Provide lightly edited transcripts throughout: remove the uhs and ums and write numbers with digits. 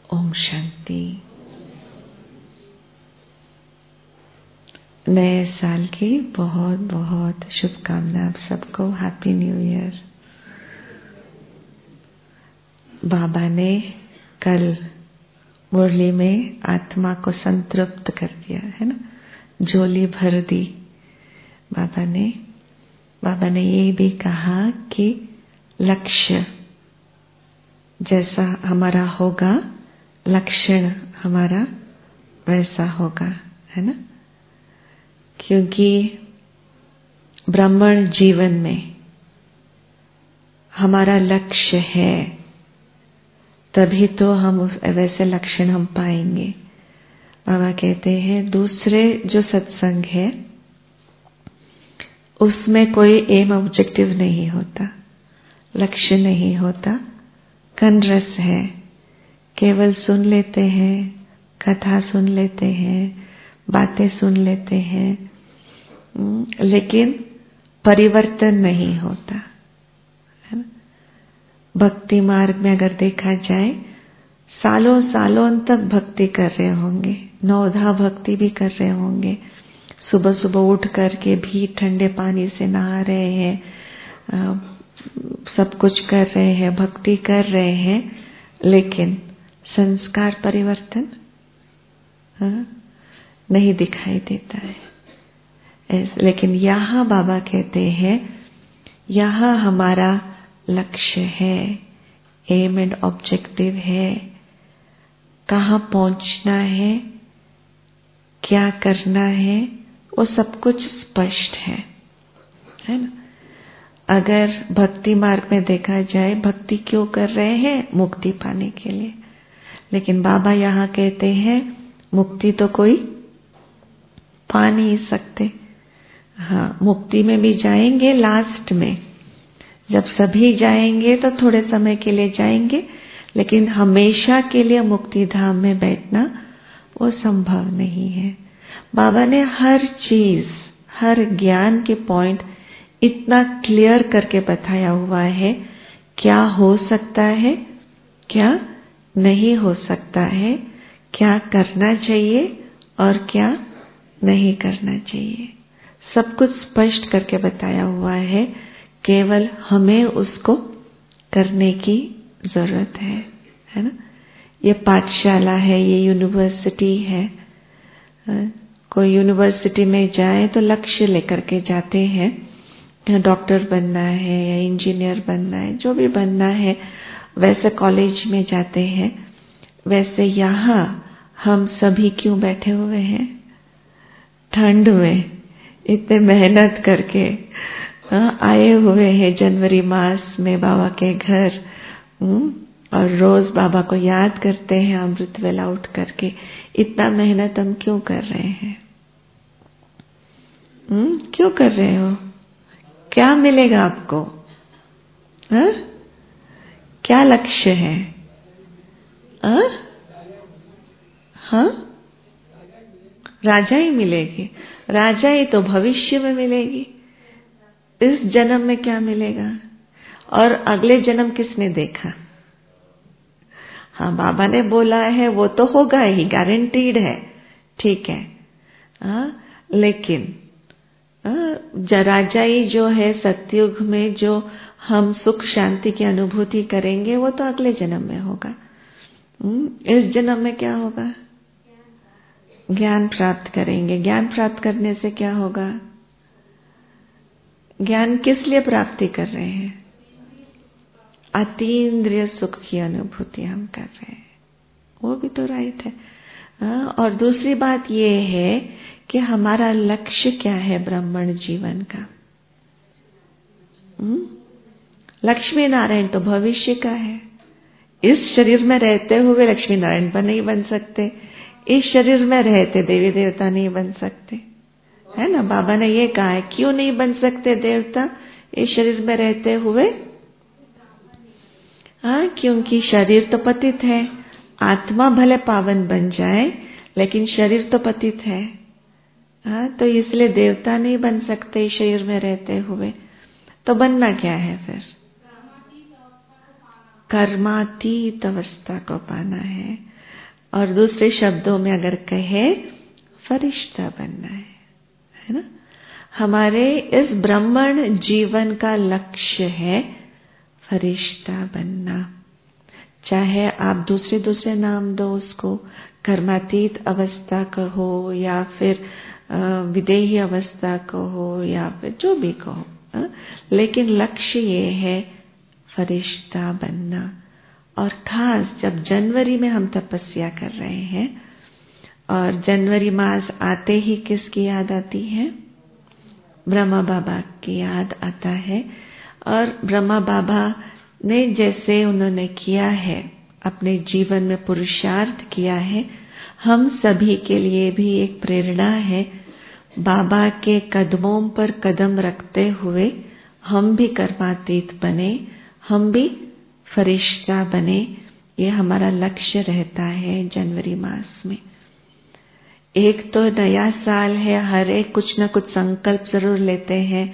ओम शांति। नए साल की बहुत बहुत शुभकामनाएं आप सबको। Happy new year. बाबा ने कल मुरली में आत्मा को संतृप्त कर दिया है ना, झोली भर दी। बाबा ने ये भी कहा कि लक्ष्य जैसा हमारा होगा, लक्षण हमारा वैसा होगा, है ना। क्योंकि ब्राह्मण जीवन में हमारा लक्ष्य है, तभी तो हम वैसे लक्षण हम पाएंगे। बाबा कहते हैं दूसरे जो सत्संग है उसमें कोई एम ऑब्जेक्टिव नहीं होता, लक्ष्य नहीं होता, कनरस है। केवल सुन लेते हैं, कथा सुन लेते हैं, बातें सुन लेते हैं, लेकिन परिवर्तन नहीं होता, है ना। भक्ति मार्ग में अगर देखा जाए सालों सालों तक भक्ति कर रहे होंगे, नवधा भक्ति भी कर रहे होंगे, सुबह सुबह उठ करके भी ठंडे पानी से नहा रहे हैं, सब कुछ कर रहे हैं, भक्ति कर रहे हैं, लेकिन संस्कार परिवर्तन नहीं दिखाई देता है। लेकिन यहाँ बाबा कहते हैं यहाँ हमारा लक्ष्य है, एम एंड ऑब्जेक्टिव है, कहाँ पहुंचना है, क्या करना है, वो सब कुछ स्पष्ट है ना। अगर भक्ति मार्ग में देखा जाए भक्ति क्यों कर रहे हैं, मुक्ति पाने के लिए। लेकिन बाबा यहाँ कहते हैं मुक्ति तो कोई पा नहीं सकते। हाँ, मुक्ति में भी जाएंगे लास्ट में, जब सभी जाएंगे तो थोड़े समय के लिए जाएंगे, लेकिन हमेशा के लिए मुक्ति धाम में बैठना वो संभव नहीं है। बाबा ने हर चीज, हर ज्ञान के पॉइंट इतना क्लियर करके बताया हुआ है, क्या हो सकता है, क्या नहीं हो सकता है, क्या करना चाहिए और क्या नहीं करना चाहिए, सब कुछ स्पष्ट करके बताया हुआ है। केवल हमें उसको करने की जरूरत है ना। ये पाठशाला है, ये यूनिवर्सिटी है। कोई यूनिवर्सिटी में जाए तो लक्ष्य लेकर के जाते हैं, डॉक्टर बनना है या इंजीनियर बनना है, जो भी बनना है, वैसे कॉलेज में जाते हैं। वैसे यहाँ हम सभी क्यों बैठे हुए हैं ठंड में, इतने मेहनत करके आए हुए हैं जनवरी मास में बाबा के घर, और रोज बाबा को याद करते हैं अमृत वेला उठ करके। इतना मेहनत हम क्यों कर रहे हैं? क्यों कर रहे हो? क्या मिलेगा आपको? क्या लक्ष्य है? हाँ, राजा ही मिलेगी। राजा ही तो भविष्य में मिलेगी। इस जन्म में क्या मिलेगा? और अगले जन्म किसने देखा? हाँ, बाबा ने बोला है वो तो होगा ही, गारंटीड है, ठीक है। लेकिन राजाई जो है सतयुग में, जो हम सुख शांति की अनुभूति करेंगे, वो तो अगले जन्म में होगा। इस जन्म में क्या होगा? ज्ञान प्राप्त करेंगे। ज्ञान प्राप्त करने से क्या होगा? ज्ञान किस लिए प्राप्ति कर रहे हैं? अतीन्द्रिय सुख की अनुभूति हम कर रहे हैं, वो भी तो राइट है। और दूसरी बात ये है कि हमारा लक्ष्य क्या है ब्राह्मण जीवन का। लक्ष्मी नारायण तो भविष्य का है। इस शरीर में रहते हुए लक्ष्मी नारायण पर नहीं बन सकते, इस शरीर में रहते देवी देवता नहीं बन सकते, है ना। बाबा ने ये कहा है, क्यों नहीं बन सकते देवता इस शरीर में रहते हुए? क्योंकि शरीर तो पतित है। आत्मा भले पावन बन जाए, लेकिन शरीर तो पतित है। तो इसलिए देवता नहीं बन सकते इस शरीर में रहते हुए। तो बनना क्या है फिर? कर्मातीत अवस्था को पाना है, और दूसरे शब्दों में अगर कहे फरिश्ता बनना है ना। हमारे इस ब्राह्मण जीवन का लक्ष्य है फरिश्ता बनना। चाहे आप दूसरे नाम दो उसको, कर्मातीत अवस्था कहो या फिर विदेही अवस्था कहो या फिर जो भी कहो, लेकिन लक्ष्य ये है फरिश्ता बनना। और खास जब जनवरी में हम तपस्या कर रहे हैं, और जनवरी मास आते ही किसकी याद आती है? ब्रह्मा बाबा की याद आता है। और ब्रह्मा बाबा ने जैसे उन्होंने किया है, अपने जीवन में पुरुषार्थ किया है, हम सभी के लिए भी एक प्रेरणा है। बाबा के कदमों पर कदम रखते हुए हम भी कर्मातीत बने, हम भी फरिश्ता बने, ये हमारा लक्ष्य रहता है जनवरी मास में। एक तो नया साल है, हर एक कुछ ना कुछ संकल्प जरूर लेते हैं।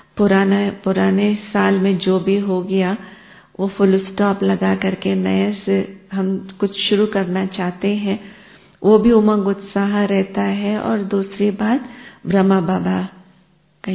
पुराने साल में जो भी हो गया वो फुल स्टॉप लगा करके नए से हम कुछ शुरू करना चाहते हैं, वो भी उमंग उत्साह रहता है। और दूसरी बात, ब्रह्मा बाबा का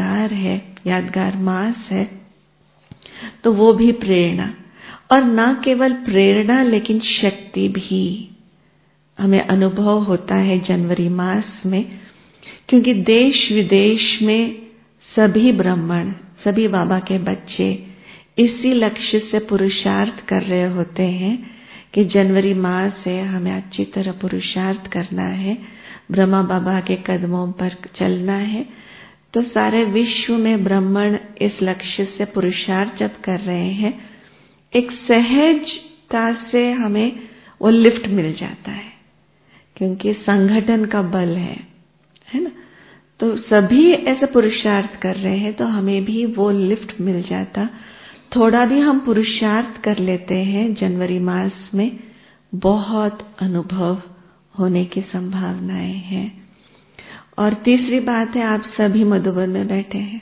यादगार मास है, तो वो भी प्रेरणा, और ना केवल प्रेरणा लेकिन शक्ति भी हमें अनुभव होता है जनवरी मास में। क्योंकि देश विदेश में सभी ब्राह्मण, सभी बाबा के बच्चे इसी लक्ष्य से पुरुषार्थ कर रहे होते हैं कि जनवरी मास है, हमें अच्छी तरह पुरुषार्थ करना है, ब्रह्मा बाबा के कदमों पर चलना है। तो सारे विश्व में ब्राह्मण इस लक्ष्य से पुरुषार्थ जब कर रहे हैं, एक सहजता से हमें वो लिफ्ट मिल जाता है, क्योंकि संगठन का बल है ना। तो सभी ऐसे पुरुषार्थ कर रहे हैं, तो हमें भी वो लिफ्ट मिल जाता। थोड़ा भी हम पुरुषार्थ कर लेते हैं जनवरी मास में, बहुत अनुभव होने की संभावनाएं हैं। और तीसरी बात है, आप सभी मधुबन में बैठे हैं।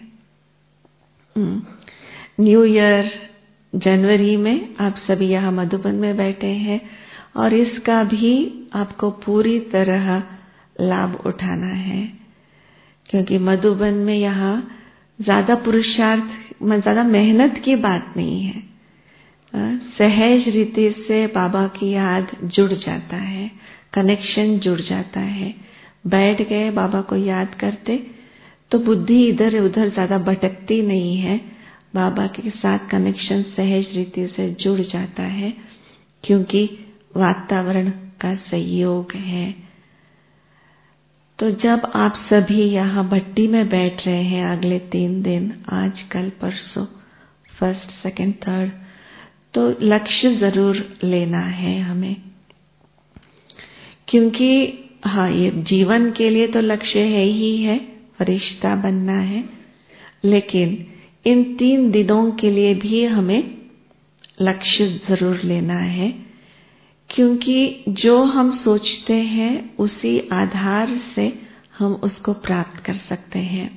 न्यू ईयर जनवरी में आप सभी यहाँ मधुबन में बैठे हैं, और इसका भी आपको पूरी तरह लाभ उठाना है। क्योंकि मधुबन में यहाँ ज्यादा पुरुषार्थ, ज्यादा मेहनत की बात नहीं है, सहज रीति से बाबा की याद जुड़ जाता है, कनेक्शन जुड़ जाता है। बैठ गए बाबा को याद करते तो बुद्धि इधर उधर ज्यादा भटकती नहीं है, बाबा के साथ कनेक्शन सहज रीति से जुड़ जाता है, क्योंकि वातावरण का सहयोग है। तो जब आप सभी यहाँ भट्टी में बैठ रहे हैं अगले 3 दिन, आज कल परसों, 1st, 2nd, 3rd, तो लक्ष्य जरूर लेना है हमें। क्योंकि हाँ, ये जीवन के लिए तो लक्ष्य है ही है, फरिश्ता बनना है, लेकिन इन 3 दिनों के लिए भी हमें लक्ष्य जरूर लेना है। क्योंकि जो हम सोचते हैं उसी आधार से हम उसको प्राप्त कर सकते हैं।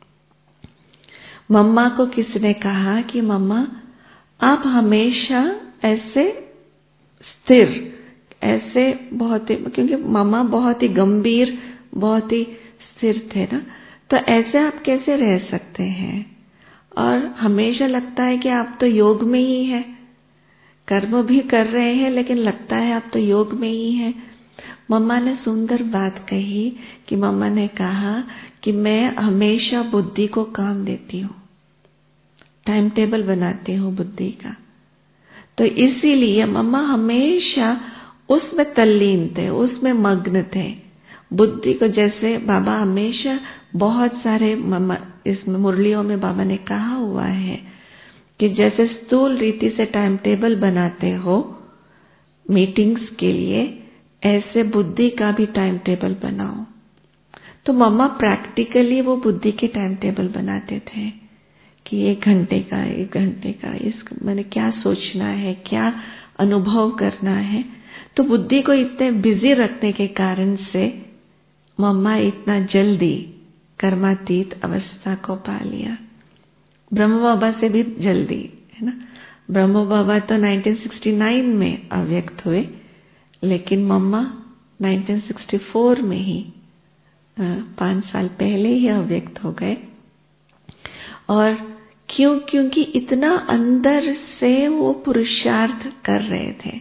मम्मा को किसने कहा कि मम्मा आप हमेशा ऐसे स्थिर, ऐसे बहुत ही, क्योंकि मम्मा बहुत ही गंभीर, बहुत ही स्थिर थे ना, तो ऐसे आप कैसे रह सकते हैं? और हमेशा लगता है कि आप तो योग में ही हैं, कर्म भी कर रहे हैं, लेकिन लगता है आप तो योग में ही हैं। मम्मा ने सुंदर बात कही कि मम्मा ने कहा कि मैं हमेशा बुद्धि को काम देती हूँ, टाइम टेबल बनाती हूँ बुद्धि का। तो इसीलिए मम्मा हमेशा उसमें तल्लीन थे, उसमें मग्न थे। बुद्धि को, जैसे बाबा हमेशा बहुत सारे इस मुरलियों में बाबा ने कहा हुआ है कि जैसे स्थूल रीति से टाइम टेबल बनाते हो मीटिंग्स के लिए, ऐसे बुद्धि का भी टाइम टेबल बनाओ। तो मम्मा प्रैक्टिकली वो बुद्धि के टाइम टेबल बनाते थे कि 1 घंटे का मैंने क्या सोचना है, क्या अनुभव करना है। तो बुद्धि को इतने बिजी रखने के कारण से मम्मा इतना जल्दी कर्मातीत अवस्था को पा लिया, ब्रह्मा बाबा से भी जल्दी, है ना। ब्रह्म बाबा तो 1969 में अव्यक्त हुए, लेकिन मम्मा 1964 में ही 5 साल पहले ही अव्यक्त हो गए। और क्योंकि इतना अंदर से वो पुरुषार्थ कर रहे थे।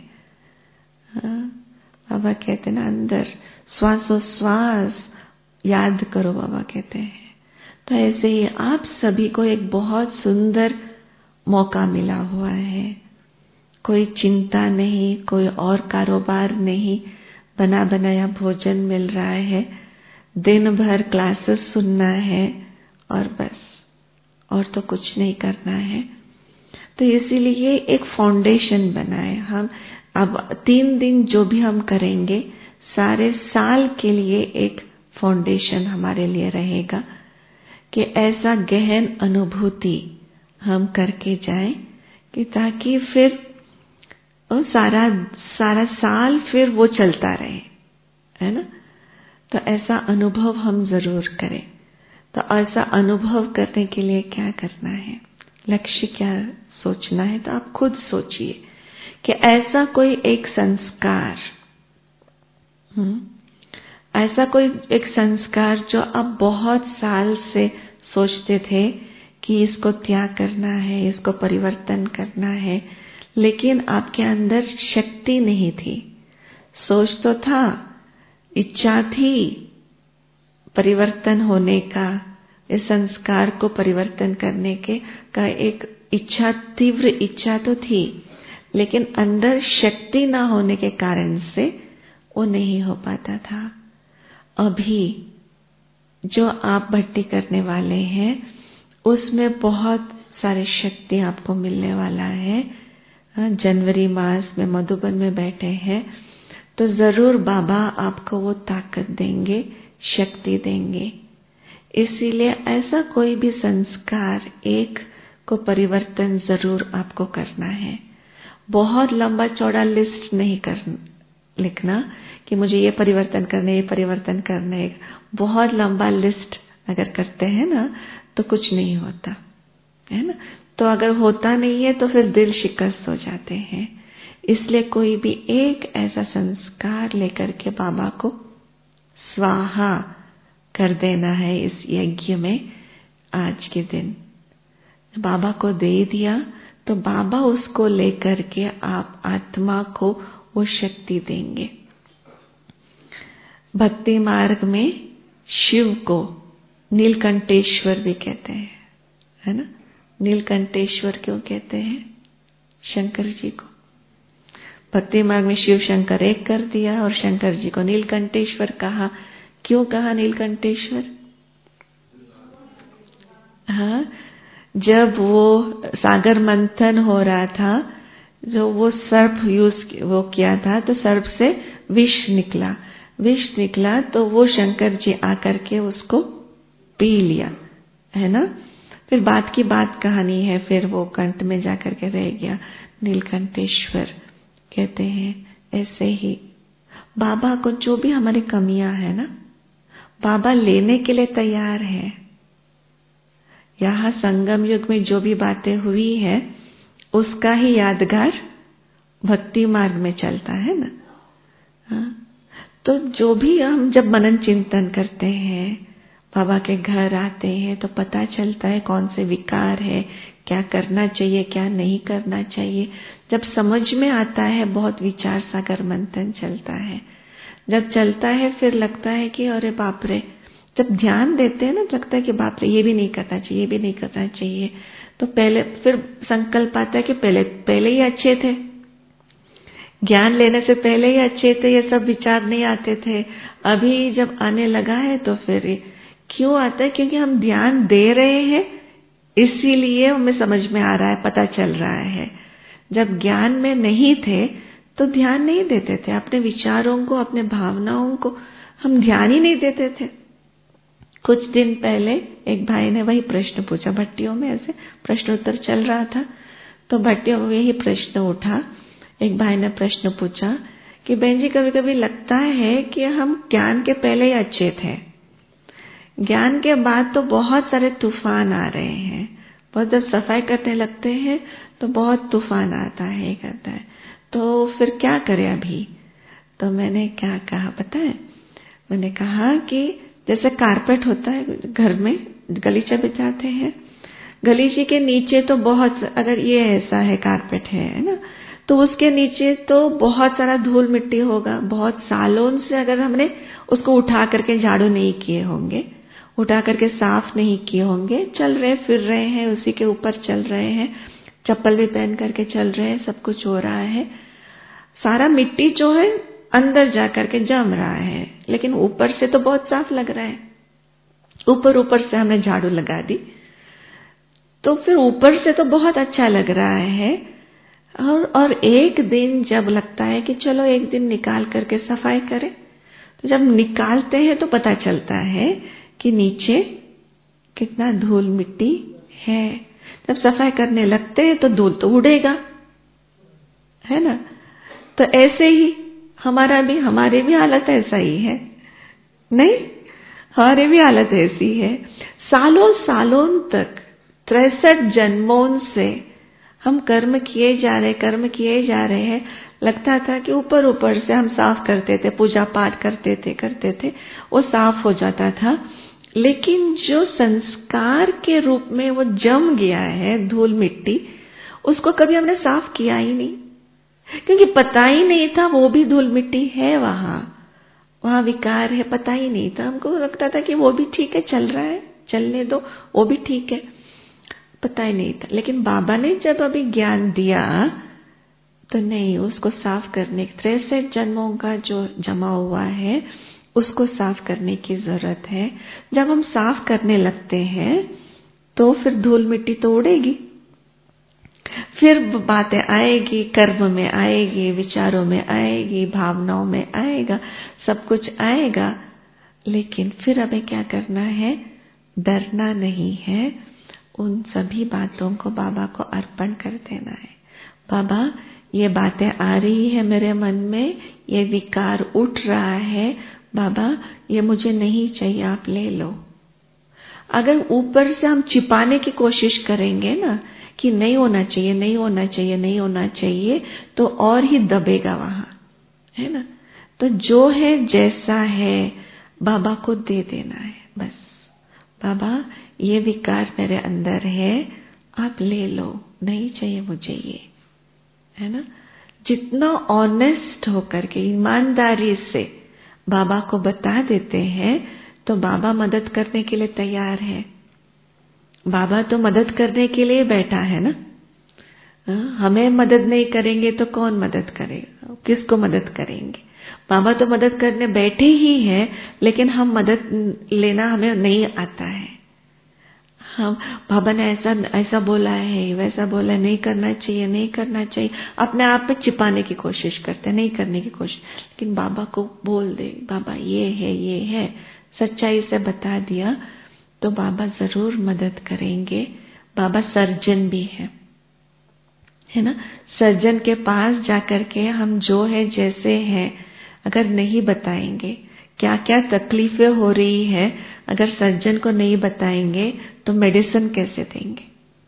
बाबा कहते ना, अंदर श्वासोश्वास याद करो, बाबा कहते हैं। तो ऐसे ही आप सभी को एक बहुत सुंदर मौका मिला हुआ है। कोई चिंता नहीं, कोई और कारोबार नहीं, बना बनाया भोजन मिल रहा है, दिन भर क्लासेस सुनना है और बस, और तो कुछ नहीं करना है। तो इसीलिए एक फाउंडेशन बनाए हम। अब 3 दिन जो भी हम करेंगे, सारे साल के लिए एक फाउंडेशन हमारे लिए रहेगा कि ऐसा गहन अनुभूति हम करके जाएं कि ताकि फिर सारा साल फिर वो चलता रहे, है ना। तो ऐसा अनुभव हम जरूर करें। तो ऐसा अनुभव करने के लिए क्या करना है, लक्ष्य क्या सोचना है, तो आप खुद सोचिए कि ऐसा कोई एक संस्कार, ऐसा कोई एक संस्कार जो आप बहुत साल से सोचते थे कि इसको त्याग करना है, इसको परिवर्तन करना है, लेकिन आपके अंदर शक्ति नहीं थी। सोच तो था, इच्छा थी परिवर्तन होने का, इस संस्कार को परिवर्तन करने का एक इच्छा, तीव्र इच्छा तो थी, लेकिन अंदर शक्ति ना होने के कारण से वो नहीं हो पाता था। अभी जो आप भक्ति करने वाले हैं उसमें बहुत सारी शक्ति आपको मिलने वाला है। जनवरी मास में मधुबन में बैठे हैं तो जरूर बाबा आपको वो ताकत देंगे, शक्ति देंगे। इसीलिए ऐसा कोई भी संस्कार एक को परिवर्तन जरूर आपको करना है। बहुत लंबा चौड़ा लिस्ट नहीं लिखना कि मुझे ये परिवर्तन करना है, ये परिवर्तन करना है। बहुत लंबा लिस्ट अगर करते हैं ना तो कुछ नहीं होता, है ना। तो अगर होता नहीं है तो फिर दिल शिकस्त हो जाते हैं। इसलिए कोई भी एक ऐसा संस्कार लेकर के बाबा को स्वाहा कर देना है इस यज्ञ में। आज के दिन बाबा को दे दिया तो बाबा उसको लेकर के आप आत्मा को वो शक्ति देंगे। भक्ति मार्ग में शिव को नीलकंठेश्वर भी कहते हैं, है ना। नीलकंठेश्वर क्यों कहते हैं? शंकर जी को भक्ति मार्ग में शिव शंकर एक कर दिया और शंकर जी को नीलकंठेश्वर कहा। क्यों कहा नीलकंठेश्वर? हाँ, जब वो सागर मंथन हो रहा था, जो वो सर्प वो किया था, तो सर्प से विष निकला तो वो शंकर जी आकर के उसको पी लिया, है ना। फिर बात की बात कहानी है, फिर वो कंठ में जाकर के रह गया। नीलकंठेश्वर कहते हैं। ऐसे ही बाबा को जो भी हमारी कमियां है ना, बाबा लेने के लिए तैयार है। यहाँ संगम युग में जो भी बातें हुई है उसका ही यादगार भक्ति मार्ग में चलता है ना। हाँ? तो जो भी हम जब मनन चिंतन करते हैं, बाबा के घर आते हैं, तो पता चलता है कौन से विकार है, क्या करना चाहिए, क्या नहीं करना चाहिए। जब समझ में आता है, बहुत विचार सागर मंथन चलता है। जब चलता है फिर लगता है कि अरे बाप रे, जब ध्यान देते हैं ना तो लगता है कि बाप रे ये भी नहीं करना चाहिए, ये भी नहीं करना चाहिए। तो पहले फिर संकल्प आता है कि पहले ही अच्छे थे, ज्ञान लेने से पहले ही अच्छे थे, ये सब विचार नहीं आते थे। अभी जब आने लगा है तो फिर क्यों आता है? क्योंकि हम ध्यान दे रहे हैं, इसीलिए हमें समझ में आ रहा है, पता चल रहा है। जब ज्ञान में नहीं थे तो ध्यान नहीं देते थे, अपने विचारों को, अपने भावनाओं को हम ध्यान ही नहीं देते थे। कुछ दिन पहले एक भाई ने वही प्रश्न पूछा, भट्टियों में ऐसे प्रश्न उत्तर चल रहा था, तो भट्टियों में यही प्रश्न उठा। एक भाई ने प्रश्न पूछा कि बहन जी, कभी कभी लगता है कि हम ज्ञान के पहले ही अच्छे थे, ज्ञान के बाद तो बहुत सारे तूफान आ रहे हैं, बहुत जब सफाई करने लगते हैं तो बहुत तूफान आता है, करता है। तो फिर क्या करें अभी? तो मैंने क्या कहा पता है? मैंने कहा कि जैसे कारपेट होता है घर में, गलीचा बिछाते हैं, गलीचे के नीचे तो बहुत, अगर ये ऐसा है कारपेट है ना, तो उसके नीचे तो बहुत सारा धूल मिट्टी होगा। बहुत सालों से अगर हमने उसको उठा करके झाड़ू नहीं किए होंगे, उठा करके साफ नहीं किए होंगे, चल रहे फिर रहे हैं, उसी के ऊपर चल रहे हैं, चप्पल भी पहन करके चल रहे हैं, सब कुछ हो रहा है, सारा मिट्टी जो है अंदर जा करके जम रहा है, लेकिन ऊपर से तो बहुत साफ लग रहा है। ऊपर से हमने झाड़ू लगा दी तो फिर ऊपर से तो बहुत अच्छा लग रहा है। और एक दिन जब लगता है कि चलो एक दिन निकाल करके सफाई करें, तो जब निकालते हैं तो पता चलता है कि नीचे कितना धूल मिट्टी है। जब सफाई करने लगते हैं तो धूल तो उड़ेगा, है ना। तो ऐसे ही हमारी भी हालत ऐसा ही है, नहीं, हमारी भी हालत ऐसी है। सालों सालों तक 63 जन्मों से हम कर्म किए जा रहे हैं। लगता था कि ऊपर से हम साफ करते थे, पूजा पाठ करते थे, वो साफ हो जाता था। लेकिन जो संस्कार के रूप में वो जम गया है धूल मिट्टी, उसको कभी हमने साफ किया ही नहीं, क्योंकि पता ही नहीं था वो भी धूल मिट्टी है, वहां विकार है, पता ही नहीं था। हमको लगता था कि वो भी ठीक है, चल रहा है, चलने दो, वो भी ठीक है, पता ही नहीं था। लेकिन बाबा ने जब अभी ज्ञान दिया तो नहीं, उसको साफ करने, 63 जन्मों का जो जमा हुआ है उसको साफ करने की जरूरत है। जब हम साफ करने लगते हैं तो फिर धूल मिट्टी तो उड़ेगी, फिर बातें आएगी, कर्म में आएगी, विचारों में आएगी, भावनाओं में आएगा, सब कुछ आएगा। लेकिन फिर हमें क्या करना है? डरना नहीं है, उन सभी बातों को बाबा को अर्पण कर देना है। बाबा, ये बातें आ रही है मेरे मन में, ये विकार उठ रहा है, बाबा ये मुझे नहीं चाहिए, आप ले लो। अगर ऊपर से हम छिपाने की कोशिश करेंगे ना कि नहीं होना चाहिए, नहीं होना चाहिए, नहीं होना चाहिए, तो और ही दबेगा वहां, है ना। तो जो है जैसा है बाबा को दे देना है बस। बाबा ये विकार मेरे अंदर है, आप ले लो, नहीं चाहिए मुझे ये, है ना। जितना ऑनेस्ट होकर के, ईमानदारी से बाबा को बता देते हैं तो बाबा मदद करने के लिए तैयार है। बाबा तो मदद करने के लिए बैठा है ना। हमें मदद नहीं करेंगे तो कौन मदद करेगा, किसको मदद करेंगे? बाबा तो मदद करने बैठे ही हैं, लेकिन हम मदद लेना हमें नहीं आता है। हम बाबा ने ऐसा बोला है, वैसा बोला है, नहीं करना चाहिए, नहीं करना चाहिए, अपने आप में छिपाने की कोशिश करते हैं, नहीं करने की कोशिश। लेकिन बाबा को बोल दे, बाबा ये है, सच्चाई से बता दिया तो बाबा जरूर मदद करेंगे। बाबा सर्जन भी है ना। सर्जन के पास जाकर के हम जो है जैसे हैं अगर नहीं बताएंगे, क्या क्या तकलीफें हो रही है, अगर सर्जन को नहीं बताएंगे तो मेडिसिन कैसे देंगे?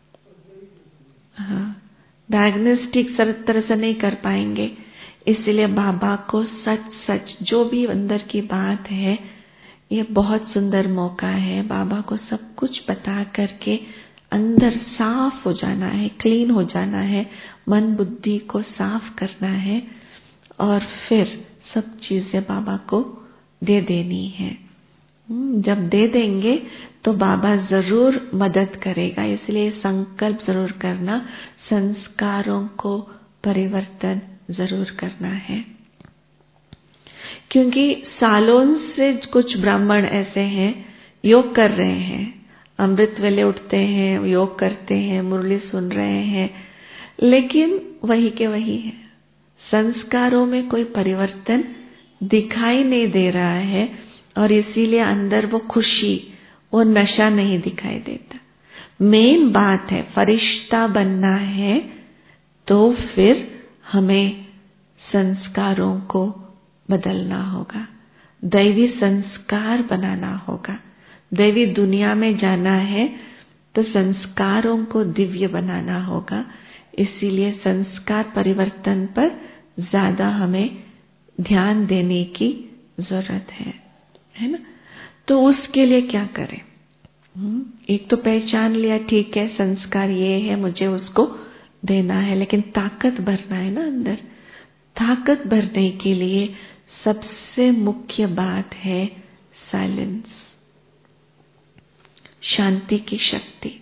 हाँ, डायग्नोस्टिक तरह से नहीं कर पाएंगे। इसलिए बाबा को सच जो भी अंदर की बात है, ये बहुत सुंदर मौका है। बाबा को सब कुछ बता करके अंदर साफ हो जाना है, क्लीन हो जाना है, मन बुद्धि को साफ करना है और फिर सब चीजें बाबा को दे देनी है। जब दे देंगे तो बाबा जरूर मदद करेगा। इसलिए संकल्प जरूर करना, संस्कारों को परिवर्तन जरूर करना है। क्योंकि सालों से कुछ ब्राह्मण ऐसे हैं, योग कर रहे हैं, अमृत वेले उठते हैं, योग करते हैं, मुरली सुन रहे हैं, लेकिन वही के वही है। संस्कारों में कोई परिवर्तन दिखाई नहीं दे रहा है और इसीलिए अंदर वो खुशी, वो नशा नहीं दिखाई देता। मेन बात है फरिश्ता बनना है तो फिर हमें संस्कारों को बदलना होगा, दैवी संस्कार बनाना होगा। दैवी दुनिया में जाना है तो संस्कारों को दिव्य बनाना होगा। इसीलिए संस्कार परिवर्तन पर ज्यादा हमें ध्यान देने की जरूरत है ना। तो उसके लिए क्या करें? एक तो पहचान लिया, ठीक है संस्कार ये है, मुझे उसको देना है, लेकिन ताकत भरना है ना अंदर। ताकत भरने के लिए सबसे मुख्य बात है साइलेंस, शांति की शक्ति।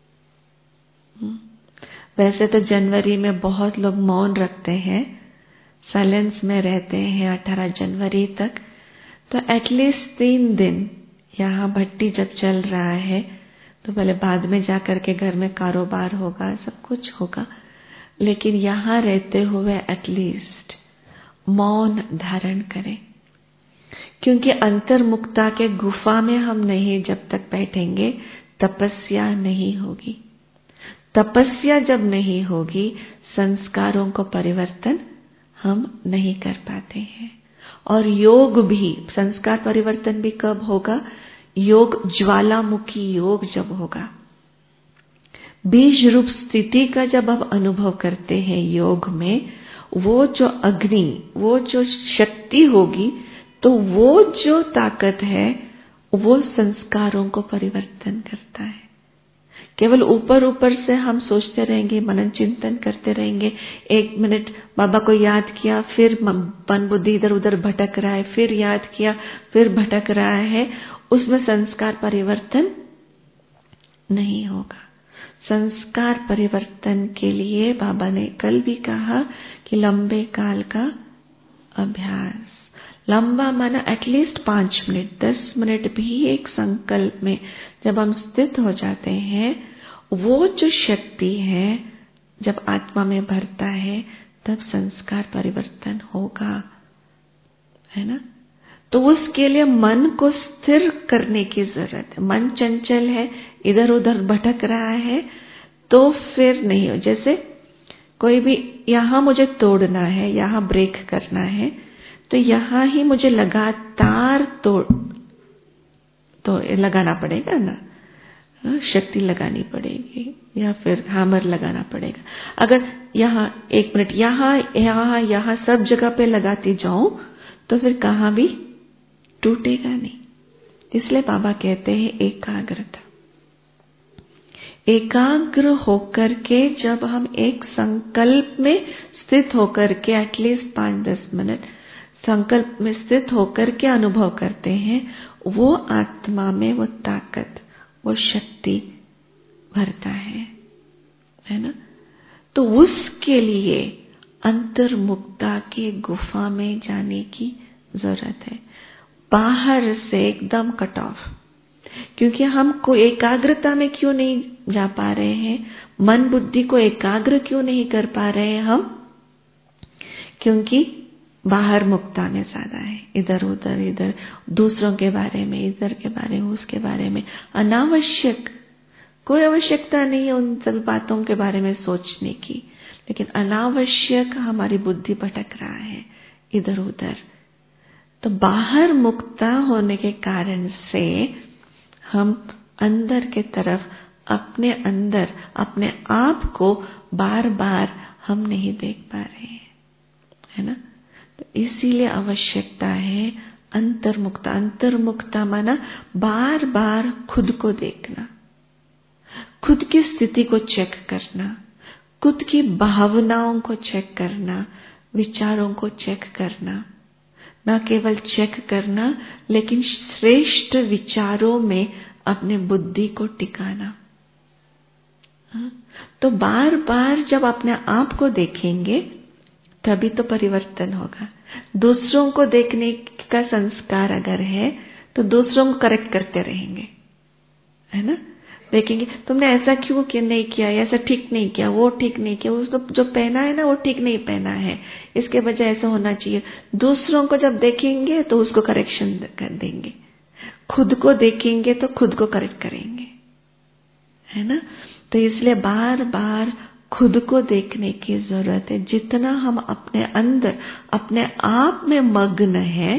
वैसे तो जनवरी में बहुत लोग मौन रखते हैं, साइलेंस में रहते हैं 18 जनवरी तक। तो एटलीस्ट 3 दिन यहाँ भट्टी जब चल रहा है, तो भले बाद में जाकर के घर में कारोबार होगा, सब कुछ होगा, लेकिन यहाँ रहते हुए एटलीस्ट मौन धारण करें। क्योंकि अंतर्मुक्ता के गुफा में हम नहीं जब तक बैठेंगे, तपस्या नहीं होगी। तपस्या जब नहीं होगी, संस्कारों को परिवर्तन हम नहीं कर पाते हैं। और योग भी, संस्कार परिवर्तन भी कब होगा? योग ज्वालामुखी योग जब होगा, बीज रूप स्थिति का जब आप अनुभव करते हैं योग में, वो जो अग्नि, वो जो शक्ति होगी, तो वो जो ताकत है वो संस्कारों को परिवर्तन करता है। केवल ऊपर ऊपर से हम सोचते रहेंगे, मनन चिंतन करते रहेंगे, 1 मिनट बाबा को याद किया, फिर मन बुद्धि इधर उधर भटक रहा है, फिर याद किया, फिर भटक रहा है, उसमें संस्कार परिवर्तन नहीं होगा। संस्कार परिवर्तन के लिए बाबा ने कल भी कहा कि लंबे काल का अभ्यास। लंबा माना एटलीस्ट 5 मिनट, 10 मिनट भी एक संकल्प में जब हम स्थित हो जाते हैं, वो जो शक्ति है जब आत्मा में भरता है, तब संस्कार परिवर्तन होगा, है ना। तो उसके लिए मन को स्थिर करने की जरूरत है। मन चंचल है, इधर उधर भटक रहा है, तो फिर नहीं हो। जैसे कोई भी, यहाँ मुझे तोड़ना है, यहाँ ब्रेक करना है, तो यहाँ ही मुझे लगातार तो लगाना पड़ेगा ना, शक्ति लगानी पड़ेगी, या फिर हैमर लगाना पड़ेगा। अगर यहाँ 1 मिनट यहाँ सब जगह पे लगाती जाऊं, तो फिर कहाँ भी टूटेगा नहीं। इसलिए बाबा कहते हैं एकाग्रता। एकाग्र होकर के जब हम एक संकल्प में स्थित होकर के एटलीस्ट 5-10 मिनट संकल्प में स्थित होकर के अनुभव करते हैं, वो आत्मा में वो ताकत, वो शक्ति भरता है ना। तो उसके लिए अंतर्मुक्ता के गुफा में जाने की जरूरत है, बाहर से एकदम कट ऑफ। क्योंकि हम को एकाग्रता में क्यों नहीं जा पा रहे हैं, मन बुद्धि को एकाग्र क्यों नहीं कर पा रहे हैं हम? क्योंकि बाहर मुक्ता में ज्यादा है, इधर उधर, इधर दूसरों के बारे में, इधर के बारे में, उसके बारे में, अनावश्यक, कोई आवश्यकता नहीं है उन सब बातों के बारे में सोचने की, लेकिन अनावश्यक हमारी बुद्धि भटक रहा है इधर उधर। तो बाहर मुक्ता होने के कारण से हम अंदर के तरफ, अपने अंदर अपने आप को बार बार हम नहीं देख पा रहे हैं, है ना। तो इसीलिए आवश्यकता है अंतर्मुक्ता। अंतर्मुक्ता माना बार बार खुद को देखना, खुद की स्थिति को चेक करना, खुद की भावनाओं को चेक करना, विचारों को चेक करना। न केवल चेक करना, लेकिन श्रेष्ठ विचारों में अपने बुद्धि को टिकाना। तो बार बार जब अपने आप को देखेंगे, तभी तो परिवर्तन होगा। दूसरों को देखने का संस्कार अगर है, तो दूसरों को करेक्ट करते रहेंगे, है ना। देखेंगे तुमने ऐसा क्यों नहीं किया, ऐसा ठीक नहीं किया, वो ठीक नहीं किया, उसको जो पहना है ना वो ठीक नहीं पहना है, इसके बजाय ऐसा होना चाहिए। दूसरों को जब देखेंगे तो उसको करेक्शन कर देंगे, खुद को देखेंगे तो खुद को करेक्ट करेंगे, है ना। तो इसलिए बार बार खुद को देखने की जरूरत है। जितना हम अपने अंदर अपने आप में मग्न हैं,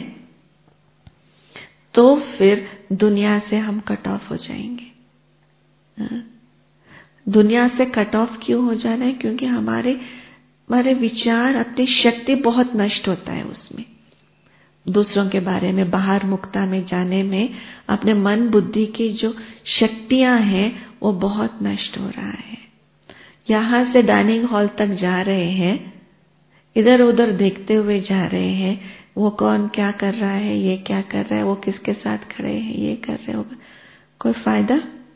तो फिर दुनिया से हम कट ऑफ हो जाएंगे। दुनिया से कट ऑफ क्यों हो जा रहे हैं? क्योंकि हमारे विचार, अपनी शक्ति बहुत नष्ट होता है उसमें, दूसरों के बारे में, बाहर मुक्ता में जाने में अपने मन बुद्धि की जो शक्तियां हैं वो बहुत नष्ट हो रहा है। यहाँ से डाइनिंग हॉल तक जा रहे हैं, इधर उधर देखते हुए जा रहे हैं, वो कौन क्या कर रहा है, ये क्या कर रहा है, वो किसके साथ खड़े हैं, ये कर रहे होगा, कोई फायदा?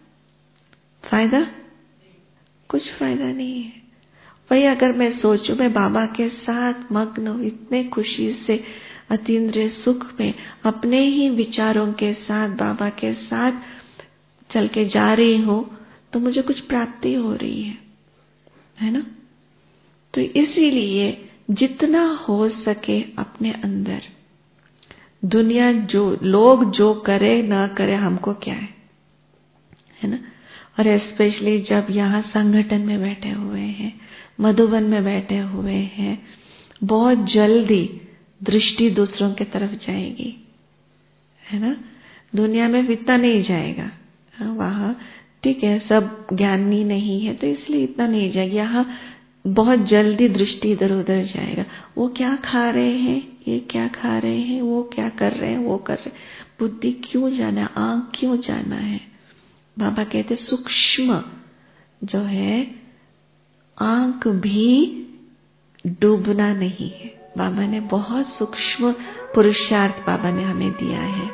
कुछ फायदा नहीं है। वही अगर मैं सोचूं मैं बाबा के साथ मग्न हूं, इतने खुशी से अतीन्द्रिय सुख में अपने ही विचारों के साथ बाबा के साथ चल के जा रही हूं, तो मुझे कुछ प्राप्ति हो रही है ना? तो इसीलिए जितना हो सके अपने अंदर, दुनिया जो लोग जो करे ना करे हमको क्या है ना? और स्पेशली जब यहाँ संगठन में बैठे हुए हैं, मधुबन में बैठे हुए हैं, बहुत जल्दी दृष्टि दूसरों की तरफ जाएगी, है ना? दुनिया में इतना नहीं जाएगा, वहाँ ठीक है सब ज्ञानी नहीं है तो इसलिए इतना नहीं जाएगा। यहाँ बहुत जल्दी दृष्टि इधर उधर जाएगा, वो क्या खा रहे हैं, ये क्या खा रहे हैं, वो क्या कर रहे हैं, वो कर रहे हैं, बुद्धि क्यों जाना है, आंख क्यों जाना है? बाबा कहते सूक्ष्म जो है आंख भी डूबना नहीं है। बाबा ने बहुत सूक्ष्म पुरुषार्थ बाबा ने हमें दिया है।